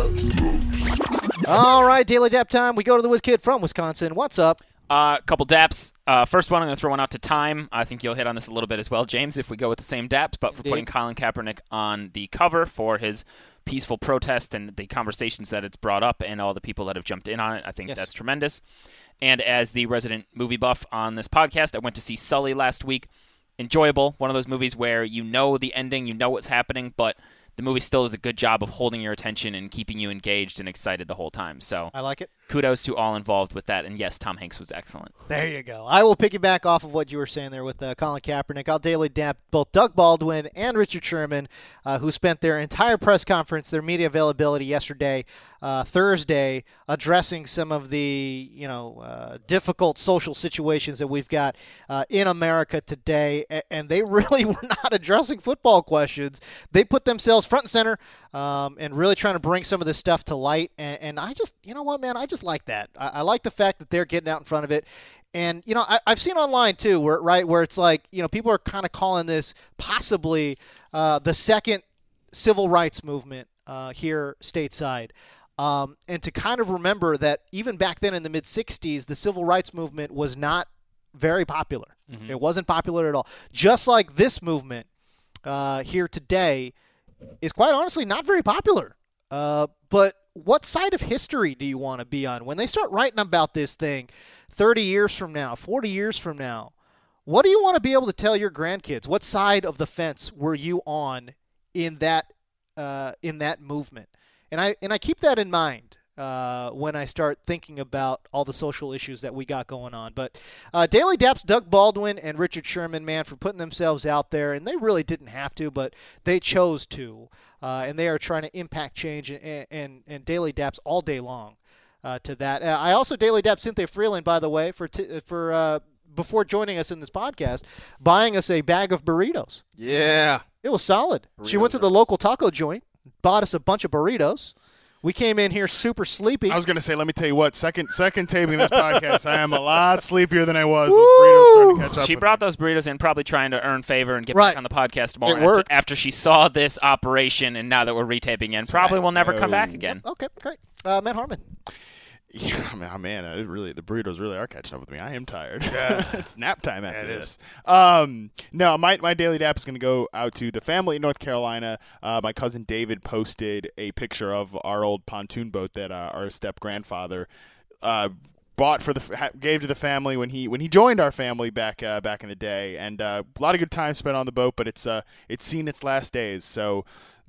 daps. All right, Daily Dap time. We go to the Whiz Kid from Wisconsin. What's up? A uh, couple daps. Uh, first one, I'm going to throw one out to Time. I think you'll hit on this a little bit as well, James, if we go with the same daps, but for Indeed. putting Colin Kaepernick on the cover for his peaceful protest and the conversations that it's brought up and all the people that have jumped in on it. I think Yes. that's tremendous. And as the resident movie buff on this podcast, I went to see Sully last week. Enjoyable. One of those movies where you know the ending, you know what's happening, but the movie still does a good job of holding your attention and keeping you engaged and excited the whole time. So I like it. kudos to all involved with that. And yes, Tom Hanks was excellent. There you go. I will piggyback off of what you were saying there with uh, Colin Kaepernick. I'll daily dap both Doug Baldwin and Richard Sherman, uh, who spent their entire press conference, their media availability yesterday, uh, Thursday, addressing some of the you know uh, difficult social situations that we've got uh, in America today. A- and they really were not addressing football questions. They put themselves front and center um, and really trying to bring some of this stuff to light. And, and I just, you know what, man, I just like that. I, I like the fact that they're getting out in front of it. And, you know, I, I've seen online, too, where right, where it's like, you know, people are kind of calling this possibly uh, the second civil rights movement uh, here stateside. Um, and to kind of remember that even back then in the mid-sixties, the civil rights movement was not very popular. Mm-hmm. It wasn't popular at all. Just like this movement uh, here today is quite honestly not very popular. Uh, but what side of history do you want to be on? When they start writing about this thing thirty years from now, forty years from now, what do you want to be able to tell your grandkids? What side of the fence were you on in that uh, in that movement? And I and I keep that in mind uh, when I start thinking about all the social issues that we got going on. But uh, Daily Daps, Doug Baldwin and Richard Sherman, man, for putting themselves out there, and they really didn't have to, but they chose to, uh, and they are trying to impact change and and, and Daily Daps all day long uh, to that. Uh, I also Daily Daps Cynthia Freeland, by the way, for t- for uh, before joining us in this podcast, buying us a bag of burritos. Yeah, it was solid. Burritos she went to the local taco joint, bought us a bunch of burritos. We came in here super sleepy. I was going to say, let me tell you what, second second taping this podcast, I am a lot sleepier than I was. Those burritos starting to catch up She with brought me. those burritos in probably trying to earn favor and get Right. back on the podcast more It after, worked. after she saw this operation, and now that we're retaping in, probably will never come back again. Yep, okay, great. Uh, Matt Harmon. Yeah, I mean, oh, man, it really the burritos really are catching up with me. I am tired. It's nap time after Yeah, it this. Um, no, my my daily dap is going to go out to the family in North Carolina. Uh, my cousin David posted a picture of our old pontoon boat that uh, our step grandfather uh, bought for the ha- gave to the family when he when he joined our family back uh, back in the day, and uh, a lot of good time spent on the boat. But it's uh it's seen its last days, so.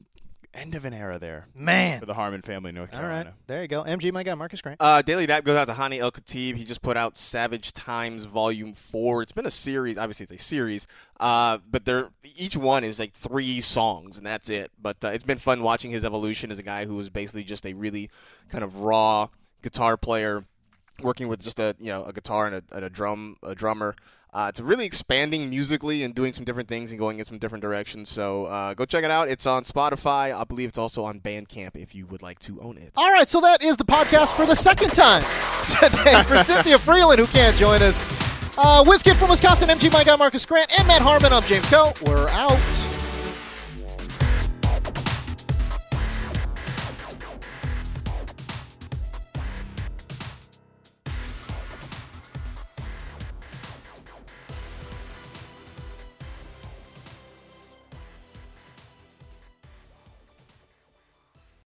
End of an era there, man, for the Harmon family in North Carolina. All right, there you go. M G, my guy, Marcus Grant. Uh, Daily Dap goes out to Hani El Khatib. He just put out Savage Times Volume Four. It's been a series. Obviously, it's a series, uh, but they're each one is like three songs, and that's it. But uh, it's been fun watching his evolution as a guy who was basically just a really kind of raw guitar player, working with just a you know a guitar and a, and a drum a drummer. Uh, it's really expanding musically and doing some different things and going in some different directions. So uh, go check it out. It's on Spotify. I believe it's also on Bandcamp if you would like to own it. All right, so that is the podcast for the second time today for Cynthia Freeland, who can't join us. Uh, WizKid from Wisconsin, M G, my guy, Marcus Grant, and Matt Harmon. I'm James Coe. We're out.